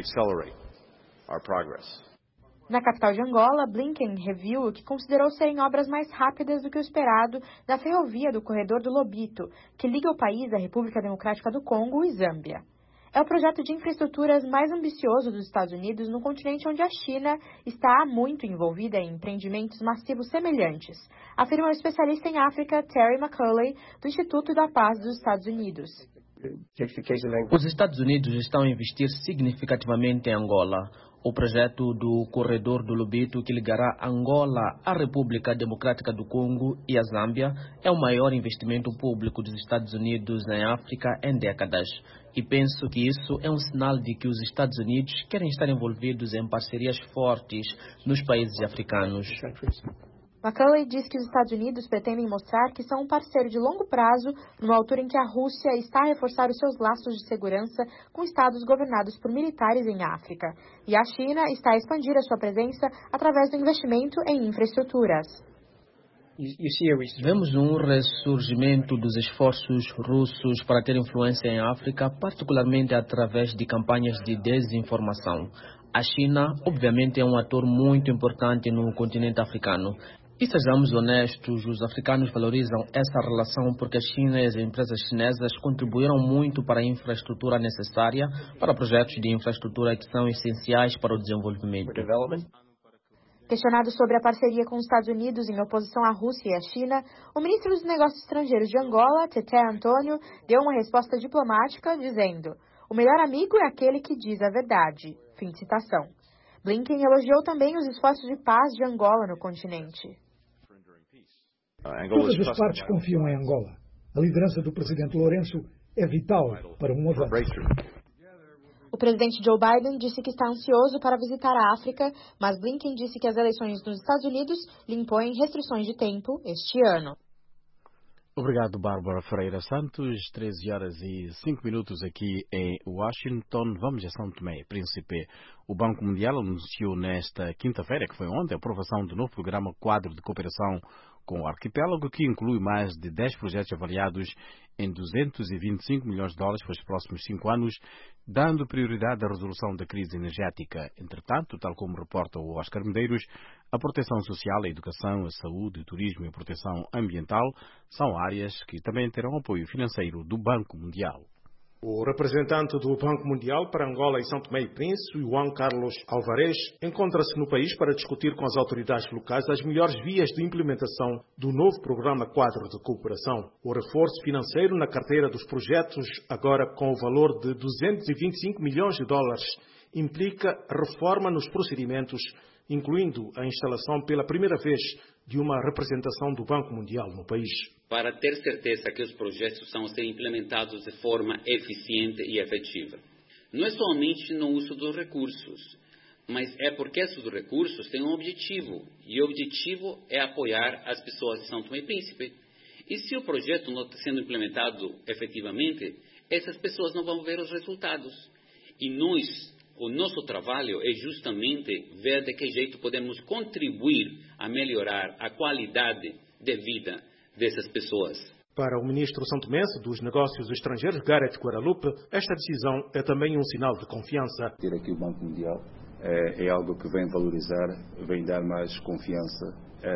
Na capital de Angola, Blinken reviu o que considerou serem obras mais rápidas do que o esperado da ferrovia do Corredor do Lobito, que liga o país à República Democrática do Congo e Zâmbia. É o projeto de infraestruturas mais ambicioso dos Estados Unidos no continente onde a China está há muito envolvida em empreendimentos massivos semelhantes, afirma o especialista em África Terry McCulley, do Instituto da Paz dos Estados Unidos. Os Estados Unidos estão a investir significativamente em Angola. O projeto do Corredor do Lobito, que ligará Angola à República Democrática do Congo e a Zâmbia, é o maior investimento público dos Estados Unidos em África em décadas. E penso que isso é um sinal de que os Estados Unidos querem estar envolvidos em parcerias fortes nos países africanos. McCulley diz que os Estados Unidos pretendem mostrar que são um parceiro de longo prazo, numa altura em que a Rússia está a reforçar os seus laços de segurança com estados governados por militares em África. E a China está a expandir a sua presença através do investimento em infraestruturas. Vemos um ressurgimento dos esforços russos para ter influência em África, particularmente através de campanhas de desinformação. A China, obviamente, é um ator muito importante no continente africano. E sejamos honestos, os africanos valorizam essa relação porque a China e as empresas chinesas contribuíram muito para a infraestrutura necessária para projetos de infraestrutura que são essenciais para o desenvolvimento. Questionado sobre a parceria com os Estados Unidos em oposição à Rússia e à China, o ministro dos Negócios Estrangeiros de Angola, Tete Antônio, deu uma resposta diplomática dizendo: "O melhor amigo é aquele que diz a verdade." Fim de citação. Blinken elogiou também os esforços de paz de Angola no continente. Todas as partes confiam em Angola. A liderança do presidente Lourenço é vital para um avanço. O presidente Joe Biden disse que está ansioso para visitar a África, mas Blinken disse que as eleições nos Estados Unidos lhe impõem restrições de tempo este ano. Obrigado, Bárbara Ferreira Santos. treze horas e cinco minutos aqui em Washington. Vamos a São Tomé e Príncipe. O Banco Mundial anunciou nesta quinta-feira, que foi ontem, a aprovação do novo programa Quadro de Cooperação com o Arquipélago, que inclui mais de dez projetos avaliados em duzentos e vinte e cinco milhões de dólares para os próximos cinco anos, dando prioridade à resolução da crise energética. Entretanto, tal como reporta o Oscar Medeiros, a proteção social, a educação, a saúde, o turismo e a proteção ambiental são áreas que também terão apoio financeiro do Banco Mundial. O representante do Banco Mundial para Angola e São Tomé e Príncipe, Juan Carlos Alvarez, encontra-se no país para discutir com as autoridades locais as melhores vias de implementação do novo Programa Quadro de Cooperação. O reforço financeiro na carteira dos projetos, agora com o valor de duzentos e vinte e cinco milhões de dólares, implica reforma nos procedimentos, incluindo a instalação pela primeira vez de uma representação do Banco Mundial no país. Para ter certeza que os projetos estão a ser implementados de forma eficiente e efetiva. Não é somente no uso dos recursos, mas é porque esses recursos têm um objetivo, e o objetivo é apoiar as pessoas de São Tomé e Príncipe. E se o projeto não está sendo implementado efetivamente, essas pessoas não vão ver os resultados. E nós, o nosso trabalho é justamente ver de que jeito podemos contribuir a melhorar a qualidade de vida dessas pessoas. Para o ministro santomense dos Negócios Estrangeiros, Gareth Guadalupe, esta decisão é também um sinal de confiança. Ter aqui o Banco Mundial é, é algo que vem valorizar, vem dar mais confiança é,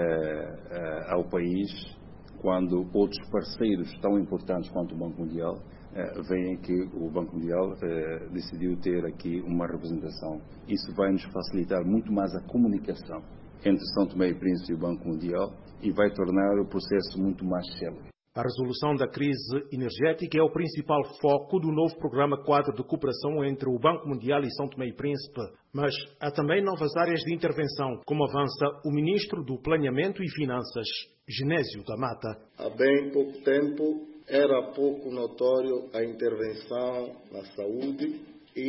é, ao país, quando outros parceiros tão importantes quanto o Banco Mundial é, veem que o Banco Mundial é, decidiu ter aqui uma representação. Isso vai nos facilitar muito mais a comunicação entre São Tomé e Príncipe e o Banco Mundial e vai tornar o processo muito mais célere. A resolução da crise energética é o principal foco do novo programa Quadro de Cooperação entre o Banco Mundial e São Tomé e Príncipe. Mas há também novas áreas de intervenção, como avança o ministro do Planeamento e Finanças, Genésio da Mata. Há bem pouco tempo era pouco notório a intervenção na saúde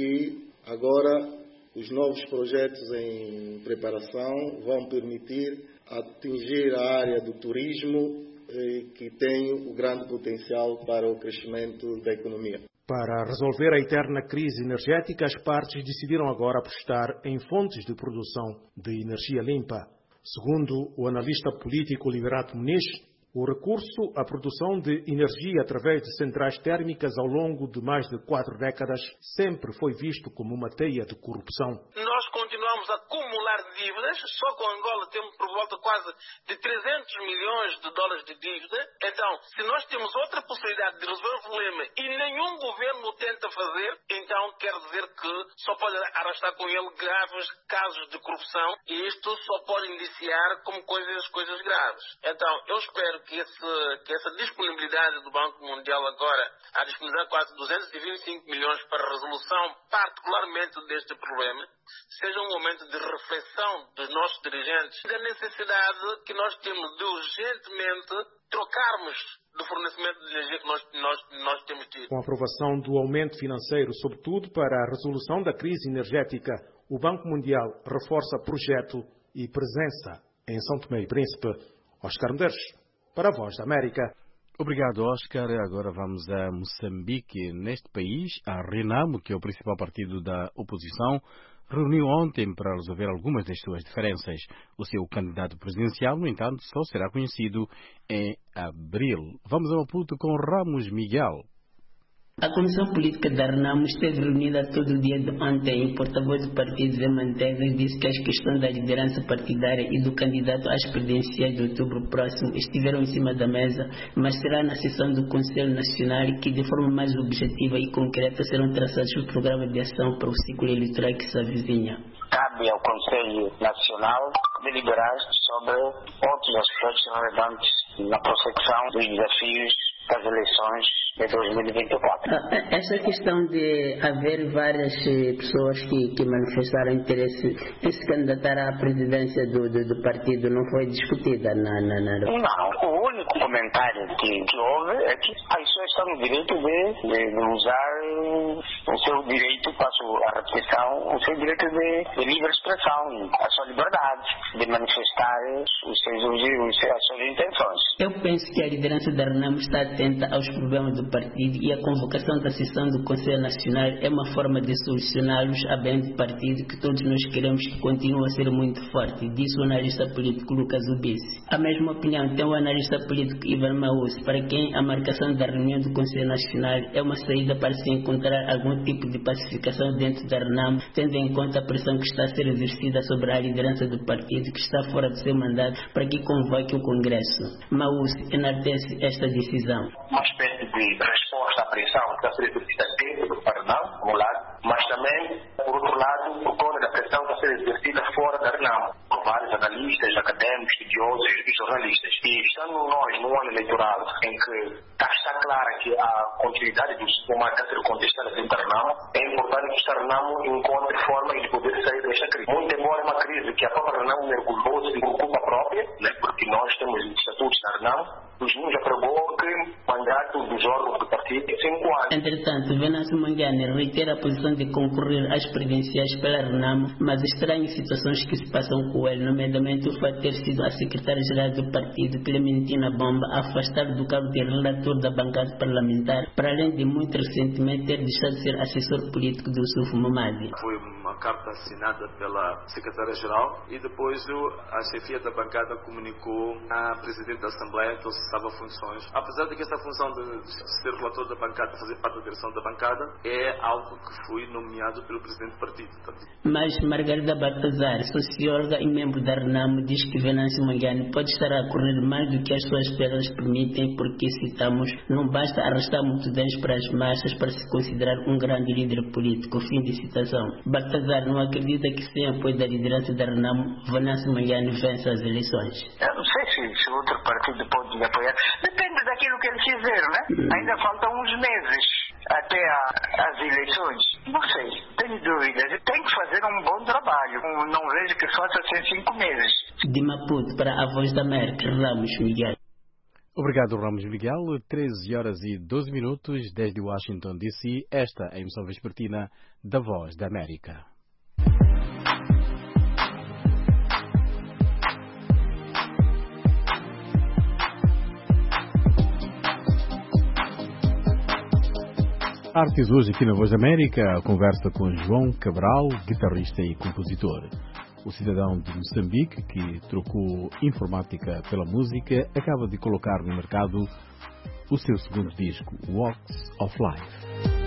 e agora os novos projetos em preparação vão permitir atingir a área do turismo, que tem o grande potencial para o crescimento da economia. Para resolver a eterna crise energética, as partes decidiram agora apostar em fontes de produção de energia limpa. Segundo o analista político Liberato Muniz, o recurso à produção de energia através de centrais térmicas ao longo de mais de quatro décadas sempre foi visto como uma teia de corrupção. Nós continuamos a acumular dívidas, só com Angola temos por volta quase de trezentos milhões de dólares de dívida. Então, se nós temos outra possibilidade de resolver o problema e nenhum governo o tenta fazer, então quer dizer que só pode arrastar com ele graves casos de corrupção e isto só pode indiciar como coisas, coisas graves. Então, eu espero que, esse, que essa disponibilidade do Banco Mundial agora a disponibilizar quase duzentos e vinte e cinco milhões para a resolução particularmente deste problema seja um momento de reflexão dos nossos dirigentes da necessidade que nós temos de urgentemente trocarmos do fornecimento de energia que nós, nós, nós temos tido. Com a aprovação do aumento financeiro, sobretudo para a resolução da crise energética, o Banco Mundial reforça projeto e presença em São Tomé e Príncipe. Oscar Medeiros, para a Voz da América. Obrigado, Oscar. Agora vamos a Moçambique. Neste país, a Renamo, que é o principal partido da oposição, reuniu ontem para resolver algumas das suas diferenças. O seu candidato presidencial, no entanto, só será conhecido em abril. Vamos a Maputo com Ramos Miguel. A Comissão Política da Renamo esteve reunida todo o dia de ontem e o porta-voz do partido, Zé Manteigas, disse que as questões da liderança partidária e do candidato às presidenciais de outubro próximo estiveram em cima da mesa, mas será na sessão do Conselho Nacional que, de forma mais objetiva e concreta, serão traçados os programas de ação para o ciclo eleitoral que se avizinha. Cabe ao Conselho Nacional deliberar sobre outros aspectos relevantes na prossecução dos desafios das eleições de dois mil e vinte e quatro. Essa questão de haver várias pessoas que, que manifestaram interesse em se candidatar à presidência do, do, do partido não foi discutida na, na, na... Não, o único comentário que, que houve é que as pessoas estão no direito de, de, de usar o seu direito, passo a repetição, o seu direito de, de livre expressão, a sua liberdade de manifestar os seus objetivos, as suas intenções. Eu penso que a liderança da Renamo está atenta aos problemas do partido e a convocação da sessão do Conselho Nacional é uma forma de solucioná-los a bem do partido que todos nós queremos que continue a ser muito forte, disse o analista político Lucas Ubice. A mesma opinião tem o analista político Ivan Maus, para quem a marcação da reunião do Conselho Nacional é uma saída para se encontrar algum tipo de pacificação dentro da Renamo, tendo em conta a pressão que está a ser exercida sobre a liderança do partido que está fora do seu mandato para que convoque o Congresso. Maus enaltece esta decisão. Uma espécie de resposta à pressão que está a ser exercida dentro do Renamo, por um lado, mas também, por outro lado, por conta da pressão que está a ser exercida fora da Renamo, por vários analistas, académicos, estudiosos e jornalistas. E estando nós num ano eleitoral em que está, está clara que a continuidade do sistema está a ser contestada dentro da Renamo, é importante que a Renamo encontre forma de poder sair desta crise. Muito embora é uma crise que a própria Renamo mergulhou-se por culpa própria, né, porque nós temos estatutos na Renamo, os já pregou que o mandato dos órgãos do partido é cinco anos. Entretanto, Venâncio Mangani reitera a posição de concorrer às presidenciais pela Renamo, mas estranha situações que se passam com ele, nomeadamente o fato de ter sido a secretária-geral do partido, Clementina Bomba, afastada do cargo de relator da bancada parlamentar, para além de muito recentemente ter deixado de ser assessor político do Yusuf Mamadi. Foi uma carta assinada pela secretária-geral e depois a chefia da bancada comunicou à presidente da Assembleia que ele cessava funções. Apesar de que essa função de ser relator da bancada, fazer parte da direção da bancada, é algo que foi nomeado pelo presidente do partido. Mas Margarida Baltazar, socióloga e membro da Renamo, diz que Venâncio Mangani pode estar a correr mais do que as suas pernas permitem, porque, citamos, não basta arrastar multidões para as massas para se considerar um grande líder político. Fim de citação. Baltazar não acredita que sem apoio da liderança da Renamo, Venâncio Mangani vence as eleições. Eu não sei se, se outro partido pode lhe apoiar. Depende daquilo que ele fizer, né? Hum. Ainda faltam uns meses até a, as eleições. Não sei, tenho dúvidas. Tem que fazer um bom trabalho. Não vejo que faça ser cinco meses. De Maputo para a Voz da América, Ramos Miguel. Obrigado, Ramos Miguel. treze horas e doze minutos desde Washington, D C. Esta é a emissão vespertina da Voz da América. Artes hoje aqui na Voz da América, a conversa com João Cabral, guitarrista e compositor. O cidadão de Moçambique, que trocou informática pela música, acaba de colocar no mercado o seu segundo disco, Walks of Life.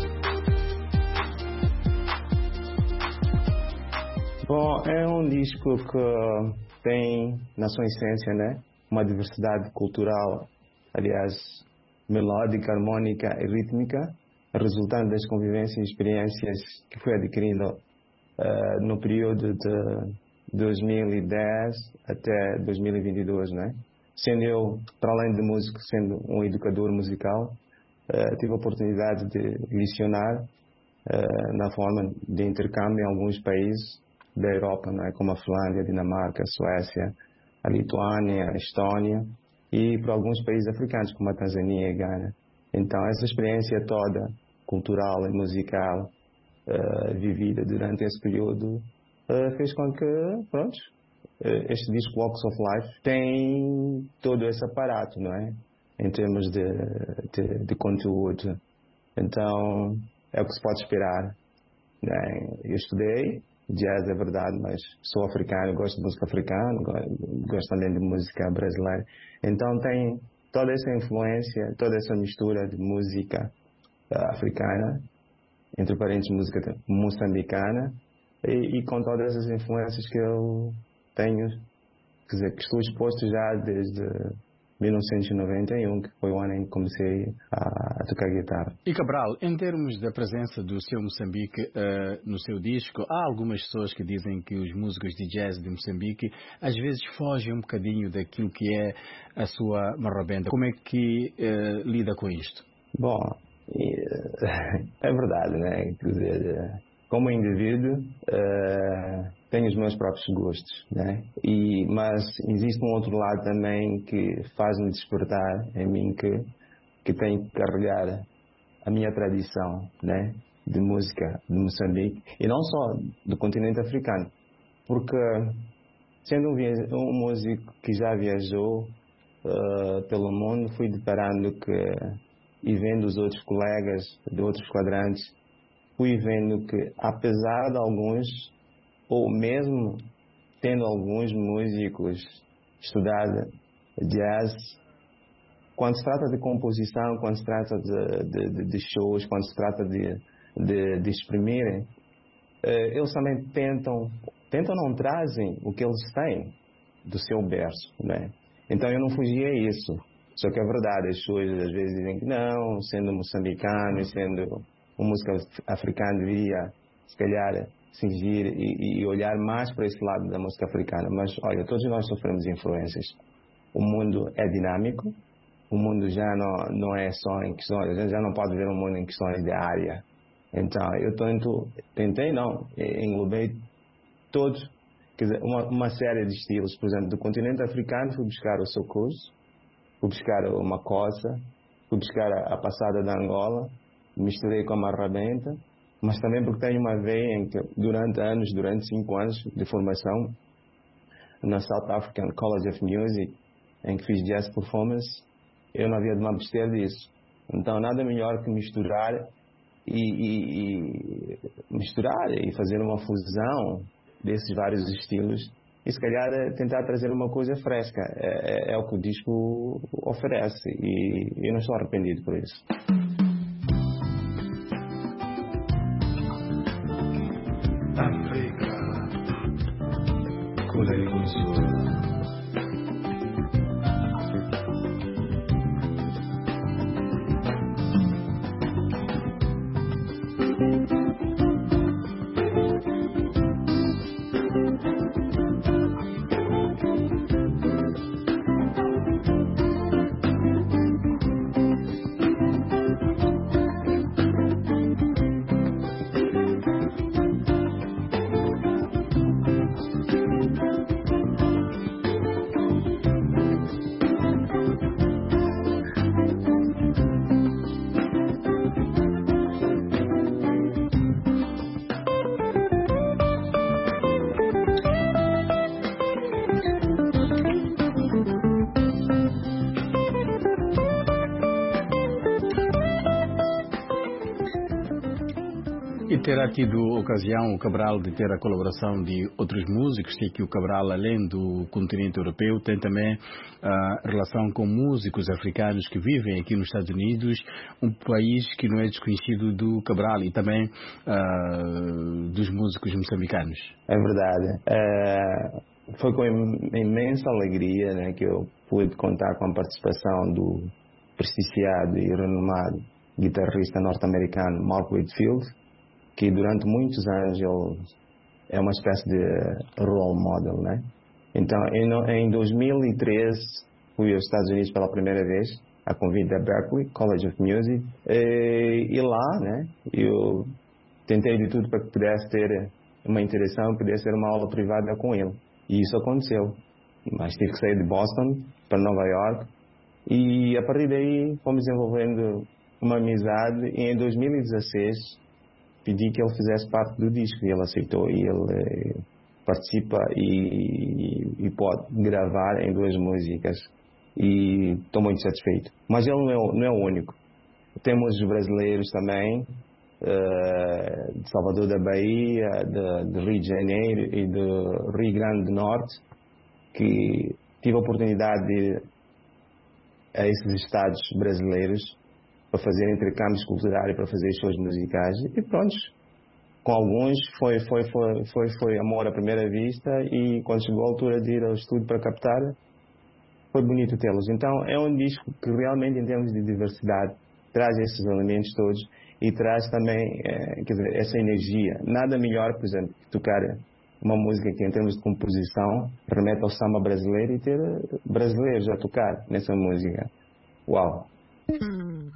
Bom, é um disco que tem, na sua essência, né, uma diversidade cultural, aliás, melódica, harmônica e rítmica, resultante das convivências e experiências que foi adquirindo uh, no período de dois mil e dez até dois mil e vinte e dois, né? Sendo eu, para além de músico, sendo um educador musical, uh, tive a oportunidade de lecionar uh, na forma de intercâmbio em alguns países da Europa, né? Como a Finlândia, a Dinamarca, a Suécia, a Lituânia, a Estónia e para alguns países africanos como a Tanzânia e a Ghana. Então, essa experiência toda, cultural e musical, uh, vivida durante esse período, uh, fez com que, pronto, uh, este disco Walks of Life tem todo esse aparato, não é? Em termos de, de, de conteúdo. Então, é o que se pode esperar, né? Eu estudei jazz, é verdade, mas sou africano, gosto de música africana, gosto também de música brasileira. Então, tem toda essa influência, toda essa mistura de música uh, africana, entre parênteses música moçambicana, e, e com todas as influências que eu tenho, quer dizer, que estou exposto já desde mil novecentos e noventa e um, que foi o ano em que comecei a, a tocar guitarra. E Cabral, em termos da presença do seu Moçambique uh, no seu disco, há algumas pessoas que dizem que os músicos de jazz de Moçambique às vezes fogem um bocadinho daquilo que é a sua marrabenta. Como é que uh, lida com isto? Bom, é verdade, né? Quer dizer, como indivíduo, uh, tenho os meus próprios gostos, né? E, mas existe um outro lado também que faz-me despertar em mim que, que tenho que carregar a minha tradição, né? De música de Moçambique, e não só do continente africano, porque sendo um, um músico que já viajou uh, pelo mundo, fui deparando que, e vendo os outros colegas de outros quadrantes, fui vendo que, apesar de alguns, ou mesmo tendo alguns músicos estudado jazz, quando se trata de composição, quando se trata de, de, de shows, quando se trata de, de, de exprimirem, eh, eles também tentam, tentam não trazem o que eles têm do seu berço, né? Então eu não fugi a isso. Só que é verdade, as pessoas às vezes dizem que não, sendo moçambicano e sendo uma música africana, devia, se calhar, cingir e, e olhar mais para esse lado da música africana. Mas, olha, todos nós sofremos influências. O mundo é dinâmico, o mundo já não, não é só em questões, a gente já não pode ver o mundo em questões de área. Então, eu tento, tentei, não, englobei todos, quer dizer, uma, uma série de estilos. Por exemplo, do continente africano, fui buscar o soukous, fui buscar o makossa, fui buscar a, a passada da Angola, misturei com a marrabenta, mas também porque tenho uma veia em que durante anos, durante cinco anos de formação na South African College of Music, em que fiz jazz performance, eu não havia de me abster disso. Então nada melhor que misturar e, e, e misturar e fazer uma fusão desses vários estilos e se calhar tentar trazer uma coisa fresca. É, é, é o que o disco oferece e eu não estou arrependido por isso. África, Coreia. Terá tido ocasião o Cabral de ter a colaboração de outros músicos. Sei que o Cabral, além do continente europeu, tem também a relação com músicos africanos que vivem aqui nos Estados Unidos, um país que não é desconhecido do Cabral e também uh, dos músicos moçambicanos. É verdade. É, foi com imensa alegria, né, que eu pude contar com a participação do prestigiado e renomado guitarrista norte-americano Mark Whitfield, que durante muitos anos ele é uma espécie de role model, né? Então, em dois mil e treze, fui aos Estados Unidos pela primeira vez, a convite da Berklee College of Music, e, e lá, né, eu tentei de tudo para que pudesse ter uma interação, pudesse ter uma aula privada com ele. E isso aconteceu. Mas tive que sair de Boston para Nova York, e a partir daí fomos desenvolvendo uma amizade, e em dois mil e dezesseis pedi que ele fizesse parte do disco e ele aceitou, e ele eh, participa e, e, e pode gravar em duas músicas e estou muito satisfeito. Mas ele não é, não é o único. Temos os brasileiros também, uh, de Salvador da Bahia, de, de Rio de Janeiro e do Rio Grande do Norte, que tive a oportunidade de ir a esses estados brasileiros para fazer intercâmbios culturais, para fazer shows musicais. E pronto, com alguns foi, foi, foi, foi, foi amor à primeira vista, e quando chegou a altura de ir ao estúdio para captar, foi bonito tê-los. Então é um disco que realmente, em termos de diversidade, traz esses elementos todos e traz também é, quer dizer, essa energia. Nada melhor, por exemplo, que tocar uma música que, em termos de composição, remete ao samba brasileiro e ter brasileiros a tocar nessa música. Uau! Hum.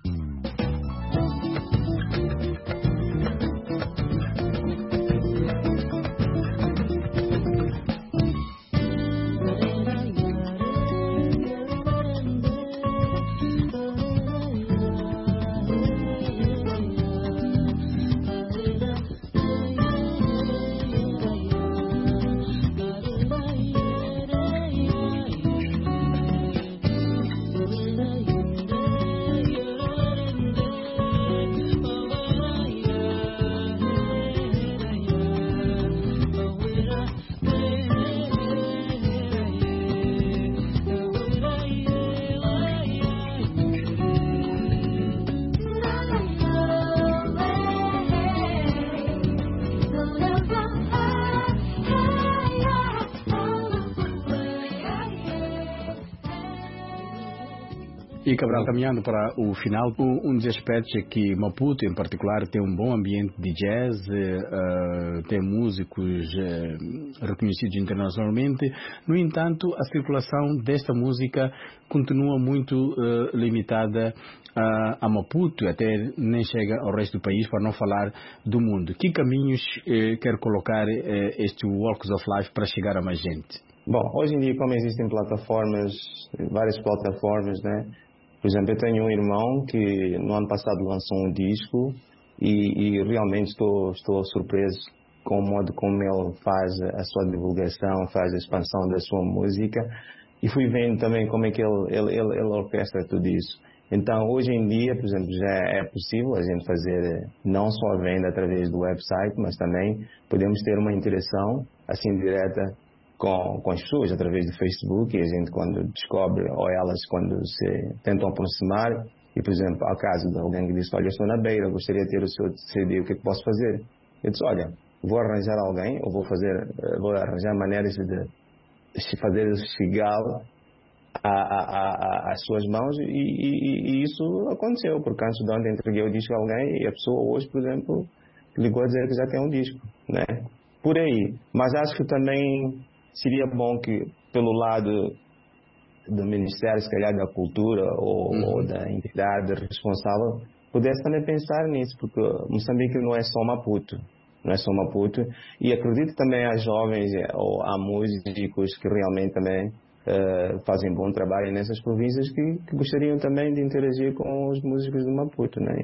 E Cabral, caminhando para o final, um dos aspectos é que Maputo, em particular, tem um bom ambiente de jazz, uh, tem músicos uh, reconhecidos internacionalmente. No entanto, a circulação desta música continua muito uh, limitada uh, a Maputo, até nem chega ao resto do país, para não falar do mundo. Que caminhos uh, quer colocar uh, este Walks of Life para chegar a mais gente? Bom, hoje em dia, como existem plataformas, várias plataformas, né? Por exemplo, eu tenho um irmão que no ano passado lançou um disco e, e realmente estou, estou surpreso com o modo como ele faz a sua divulgação, faz a expansão da sua música, e fui vendo também como é que ele, ele, ele, ele orquestra tudo isso. Então, hoje em dia, por exemplo, já é possível a gente fazer não só a venda através do website, mas também podemos ter uma interação assim direta Com, com as pessoas através do Facebook, e a gente quando descobre, ou elas quando se tentam aproximar, e por exemplo, ao caso de alguém que disse, olha, eu estou na beira, gostaria de ter o seu C D, o que é que posso fazer? Eu disse, olha, vou arranjar alguém, ou vou fazer, vou arranjar maneiras de, de fazer chegá-lo às suas mãos, e, e, e isso aconteceu, porque antes de ontem entreguei o disco a alguém, e a pessoa hoje, por exemplo, ligou a dizer que já tem um disco, né? Por aí. Mas acho que também seria bom que, pelo lado do Ministério, se calhar, da Cultura ou, uhum. ou da entidade responsável, pudesse também pensar nisso, porque Moçambique não é só Maputo, não é só Maputo, e acredito também a jovens ou a músicos que realmente também uh, fazem bom trabalho nessas províncias que, que gostariam também de interagir com os músicos do Maputo, né?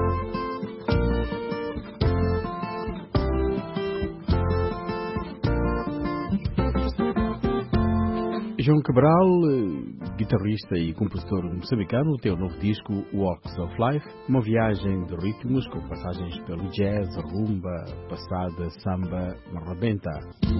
João Cabral, guitarrista e compositor moçambicano, tem o novo disco Walks of Life, uma viagem de ritmos com passagens pelo jazz, rumba, passada, samba, marrabenta.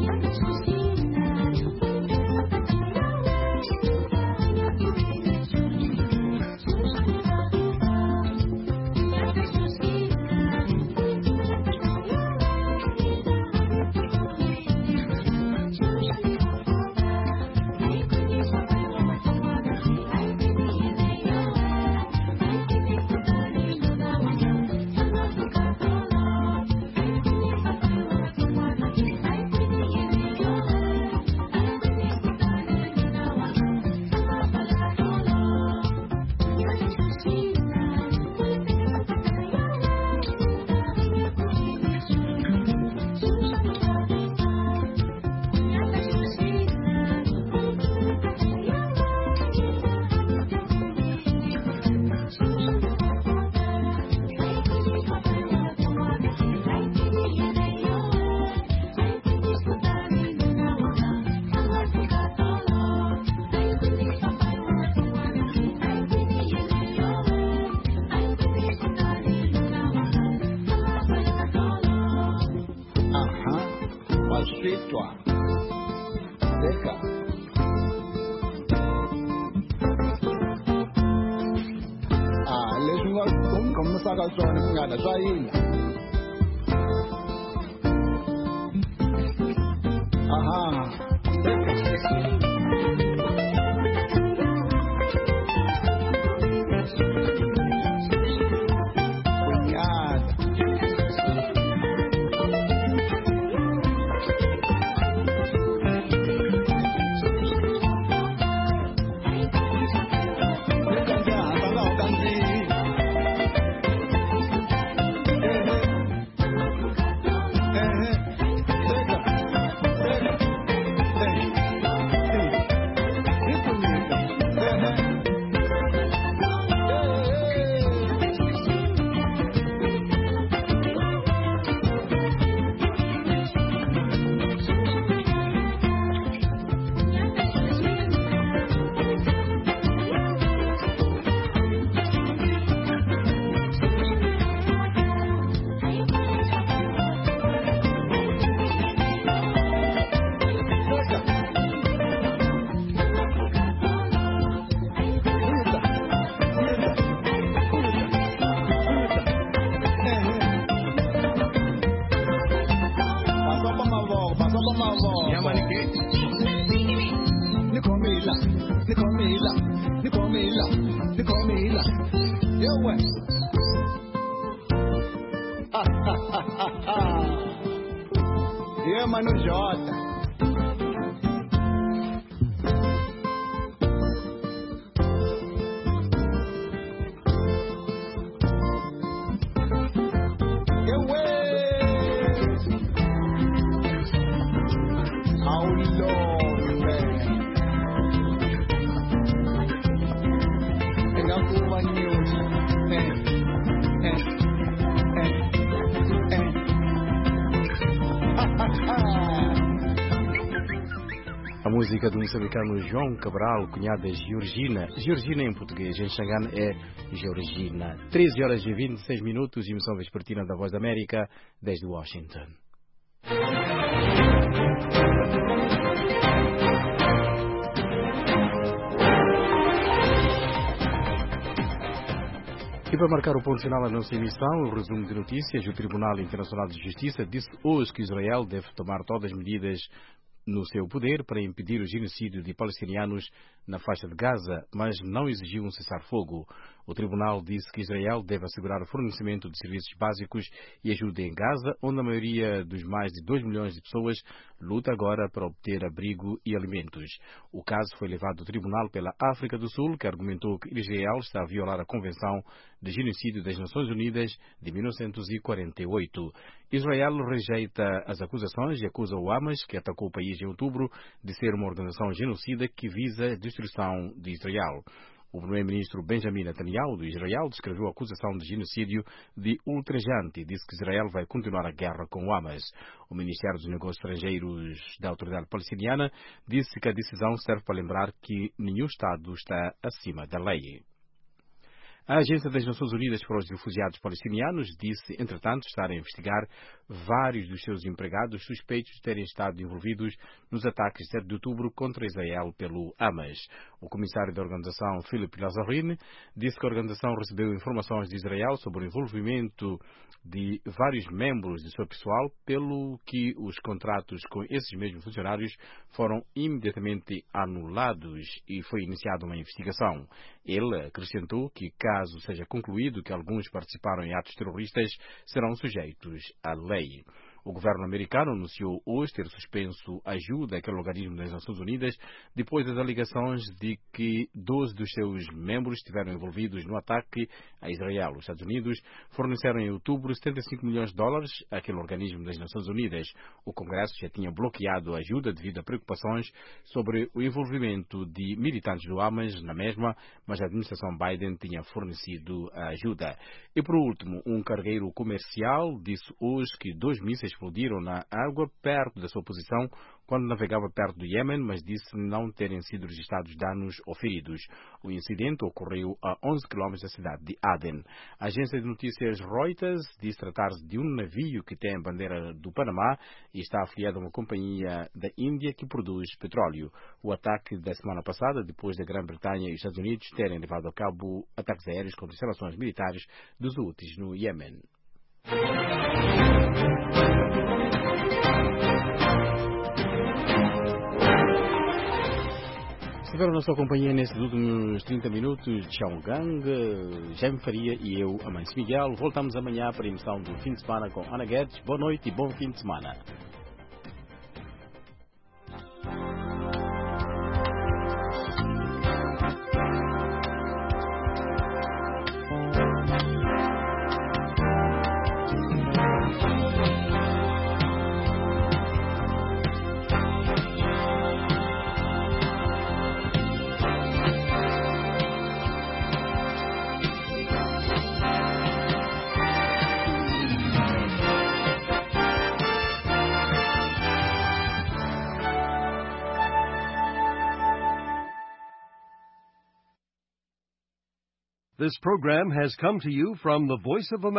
Toi, d'accord. Ah, laisse-moi calzone kungana swahili. Aha. Yeah, Mano Jota. A música do moçambicano João Cabral, cunhada Georgina. Georgina em português, em Xangana é Georgina. treze horas e vinte e seis minutos, emissão vespertina da Voz da América, desde Washington. E para marcar o ponto final da nossa emissão, o resumo de notícias, o Tribunal Internacional de Justiça disse hoje que Israel deve tomar todas as medidas no seu poder para impedir o genocídio de palestinianos na faixa de Gaza, mas não exigiu um cessar-fogo. O tribunal disse que Israel deve assegurar o fornecimento de serviços básicos e ajuda em Gaza, onde a maioria dos mais de dois milhões de pessoas luta agora para obter abrigo e alimentos. O caso foi levado ao tribunal pela África do Sul, que argumentou que Israel está a violar a Convenção de Genocídio das Nações Unidas de mil novecentos e quarenta e oito. Israel rejeita as acusações e acusa o Hamas, que atacou o país em outubro, de ser uma organização genocida que visa a destruição de Israel. O primeiro-ministro Benjamin Netanyahu, do Israel, descreveu a acusação de genocídio de ultrajante e disse que Israel vai continuar a guerra com o Hamas. O Ministério dos Negócios Estrangeiros da Autoridade Palestiniana disse que a decisão serve para lembrar que nenhum Estado está acima da lei. A Agência das Nações Unidas para os Refugiados Palestinianos disse, entretanto, estar a investigar vários dos seus empregados suspeitos de terem estado envolvidos nos ataques de sete de outubro contra Israel pelo Hamas. O comissário da organização, Philip Lazzarini, disse que a organização recebeu informações de Israel sobre o envolvimento de vários membros de seu pessoal, pelo que os contratos com esses mesmos funcionários foram imediatamente anulados e foi iniciada uma investigação. Ele acrescentou que, caso seja concluído que alguns participaram em atos terroristas, serão sujeitos à lei. O governo americano anunciou hoje ter suspenso ajuda àquele organismo das Nações Unidas depois das alegações de que doze dos seus membros estiveram envolvidos no ataque a Israel. Os Estados Unidos forneceram em outubro setenta e cinco milhões de dólares àquele organismo das Nações Unidas. O Congresso já tinha bloqueado a ajuda devido a preocupações sobre o envolvimento de militantes do Hamas na mesma, mas a administração Biden tinha fornecido a ajuda. E por último, um cargueiro comercial disse hoje que dois mísseis explodiram na água perto da sua posição quando navegava perto do Iêmen, mas disse não terem sido registrados danos ou feridos. O incidente ocorreu a onze quilómetros da cidade de Aden. A agência de notícias Reuters diz tratar-se de um navio que tem a bandeira do Panamá e está afiliado a uma companhia da Índia que produz petróleo. O ataque da semana passada, depois da Grã-Bretanha e Estados Unidos terem levado a cabo ataques aéreos contra instalações militares dos Houthis no Iêmen. Estiveram na sua companhia nesses últimos trinta minutos, Chão Gang, Jaime Faria e eu, Amancio Miguel. Voltamos amanhã para a emissão do fim de semana com Ana Guedes. Boa noite e bom fim de semana. This program has come to you from the Voice of America.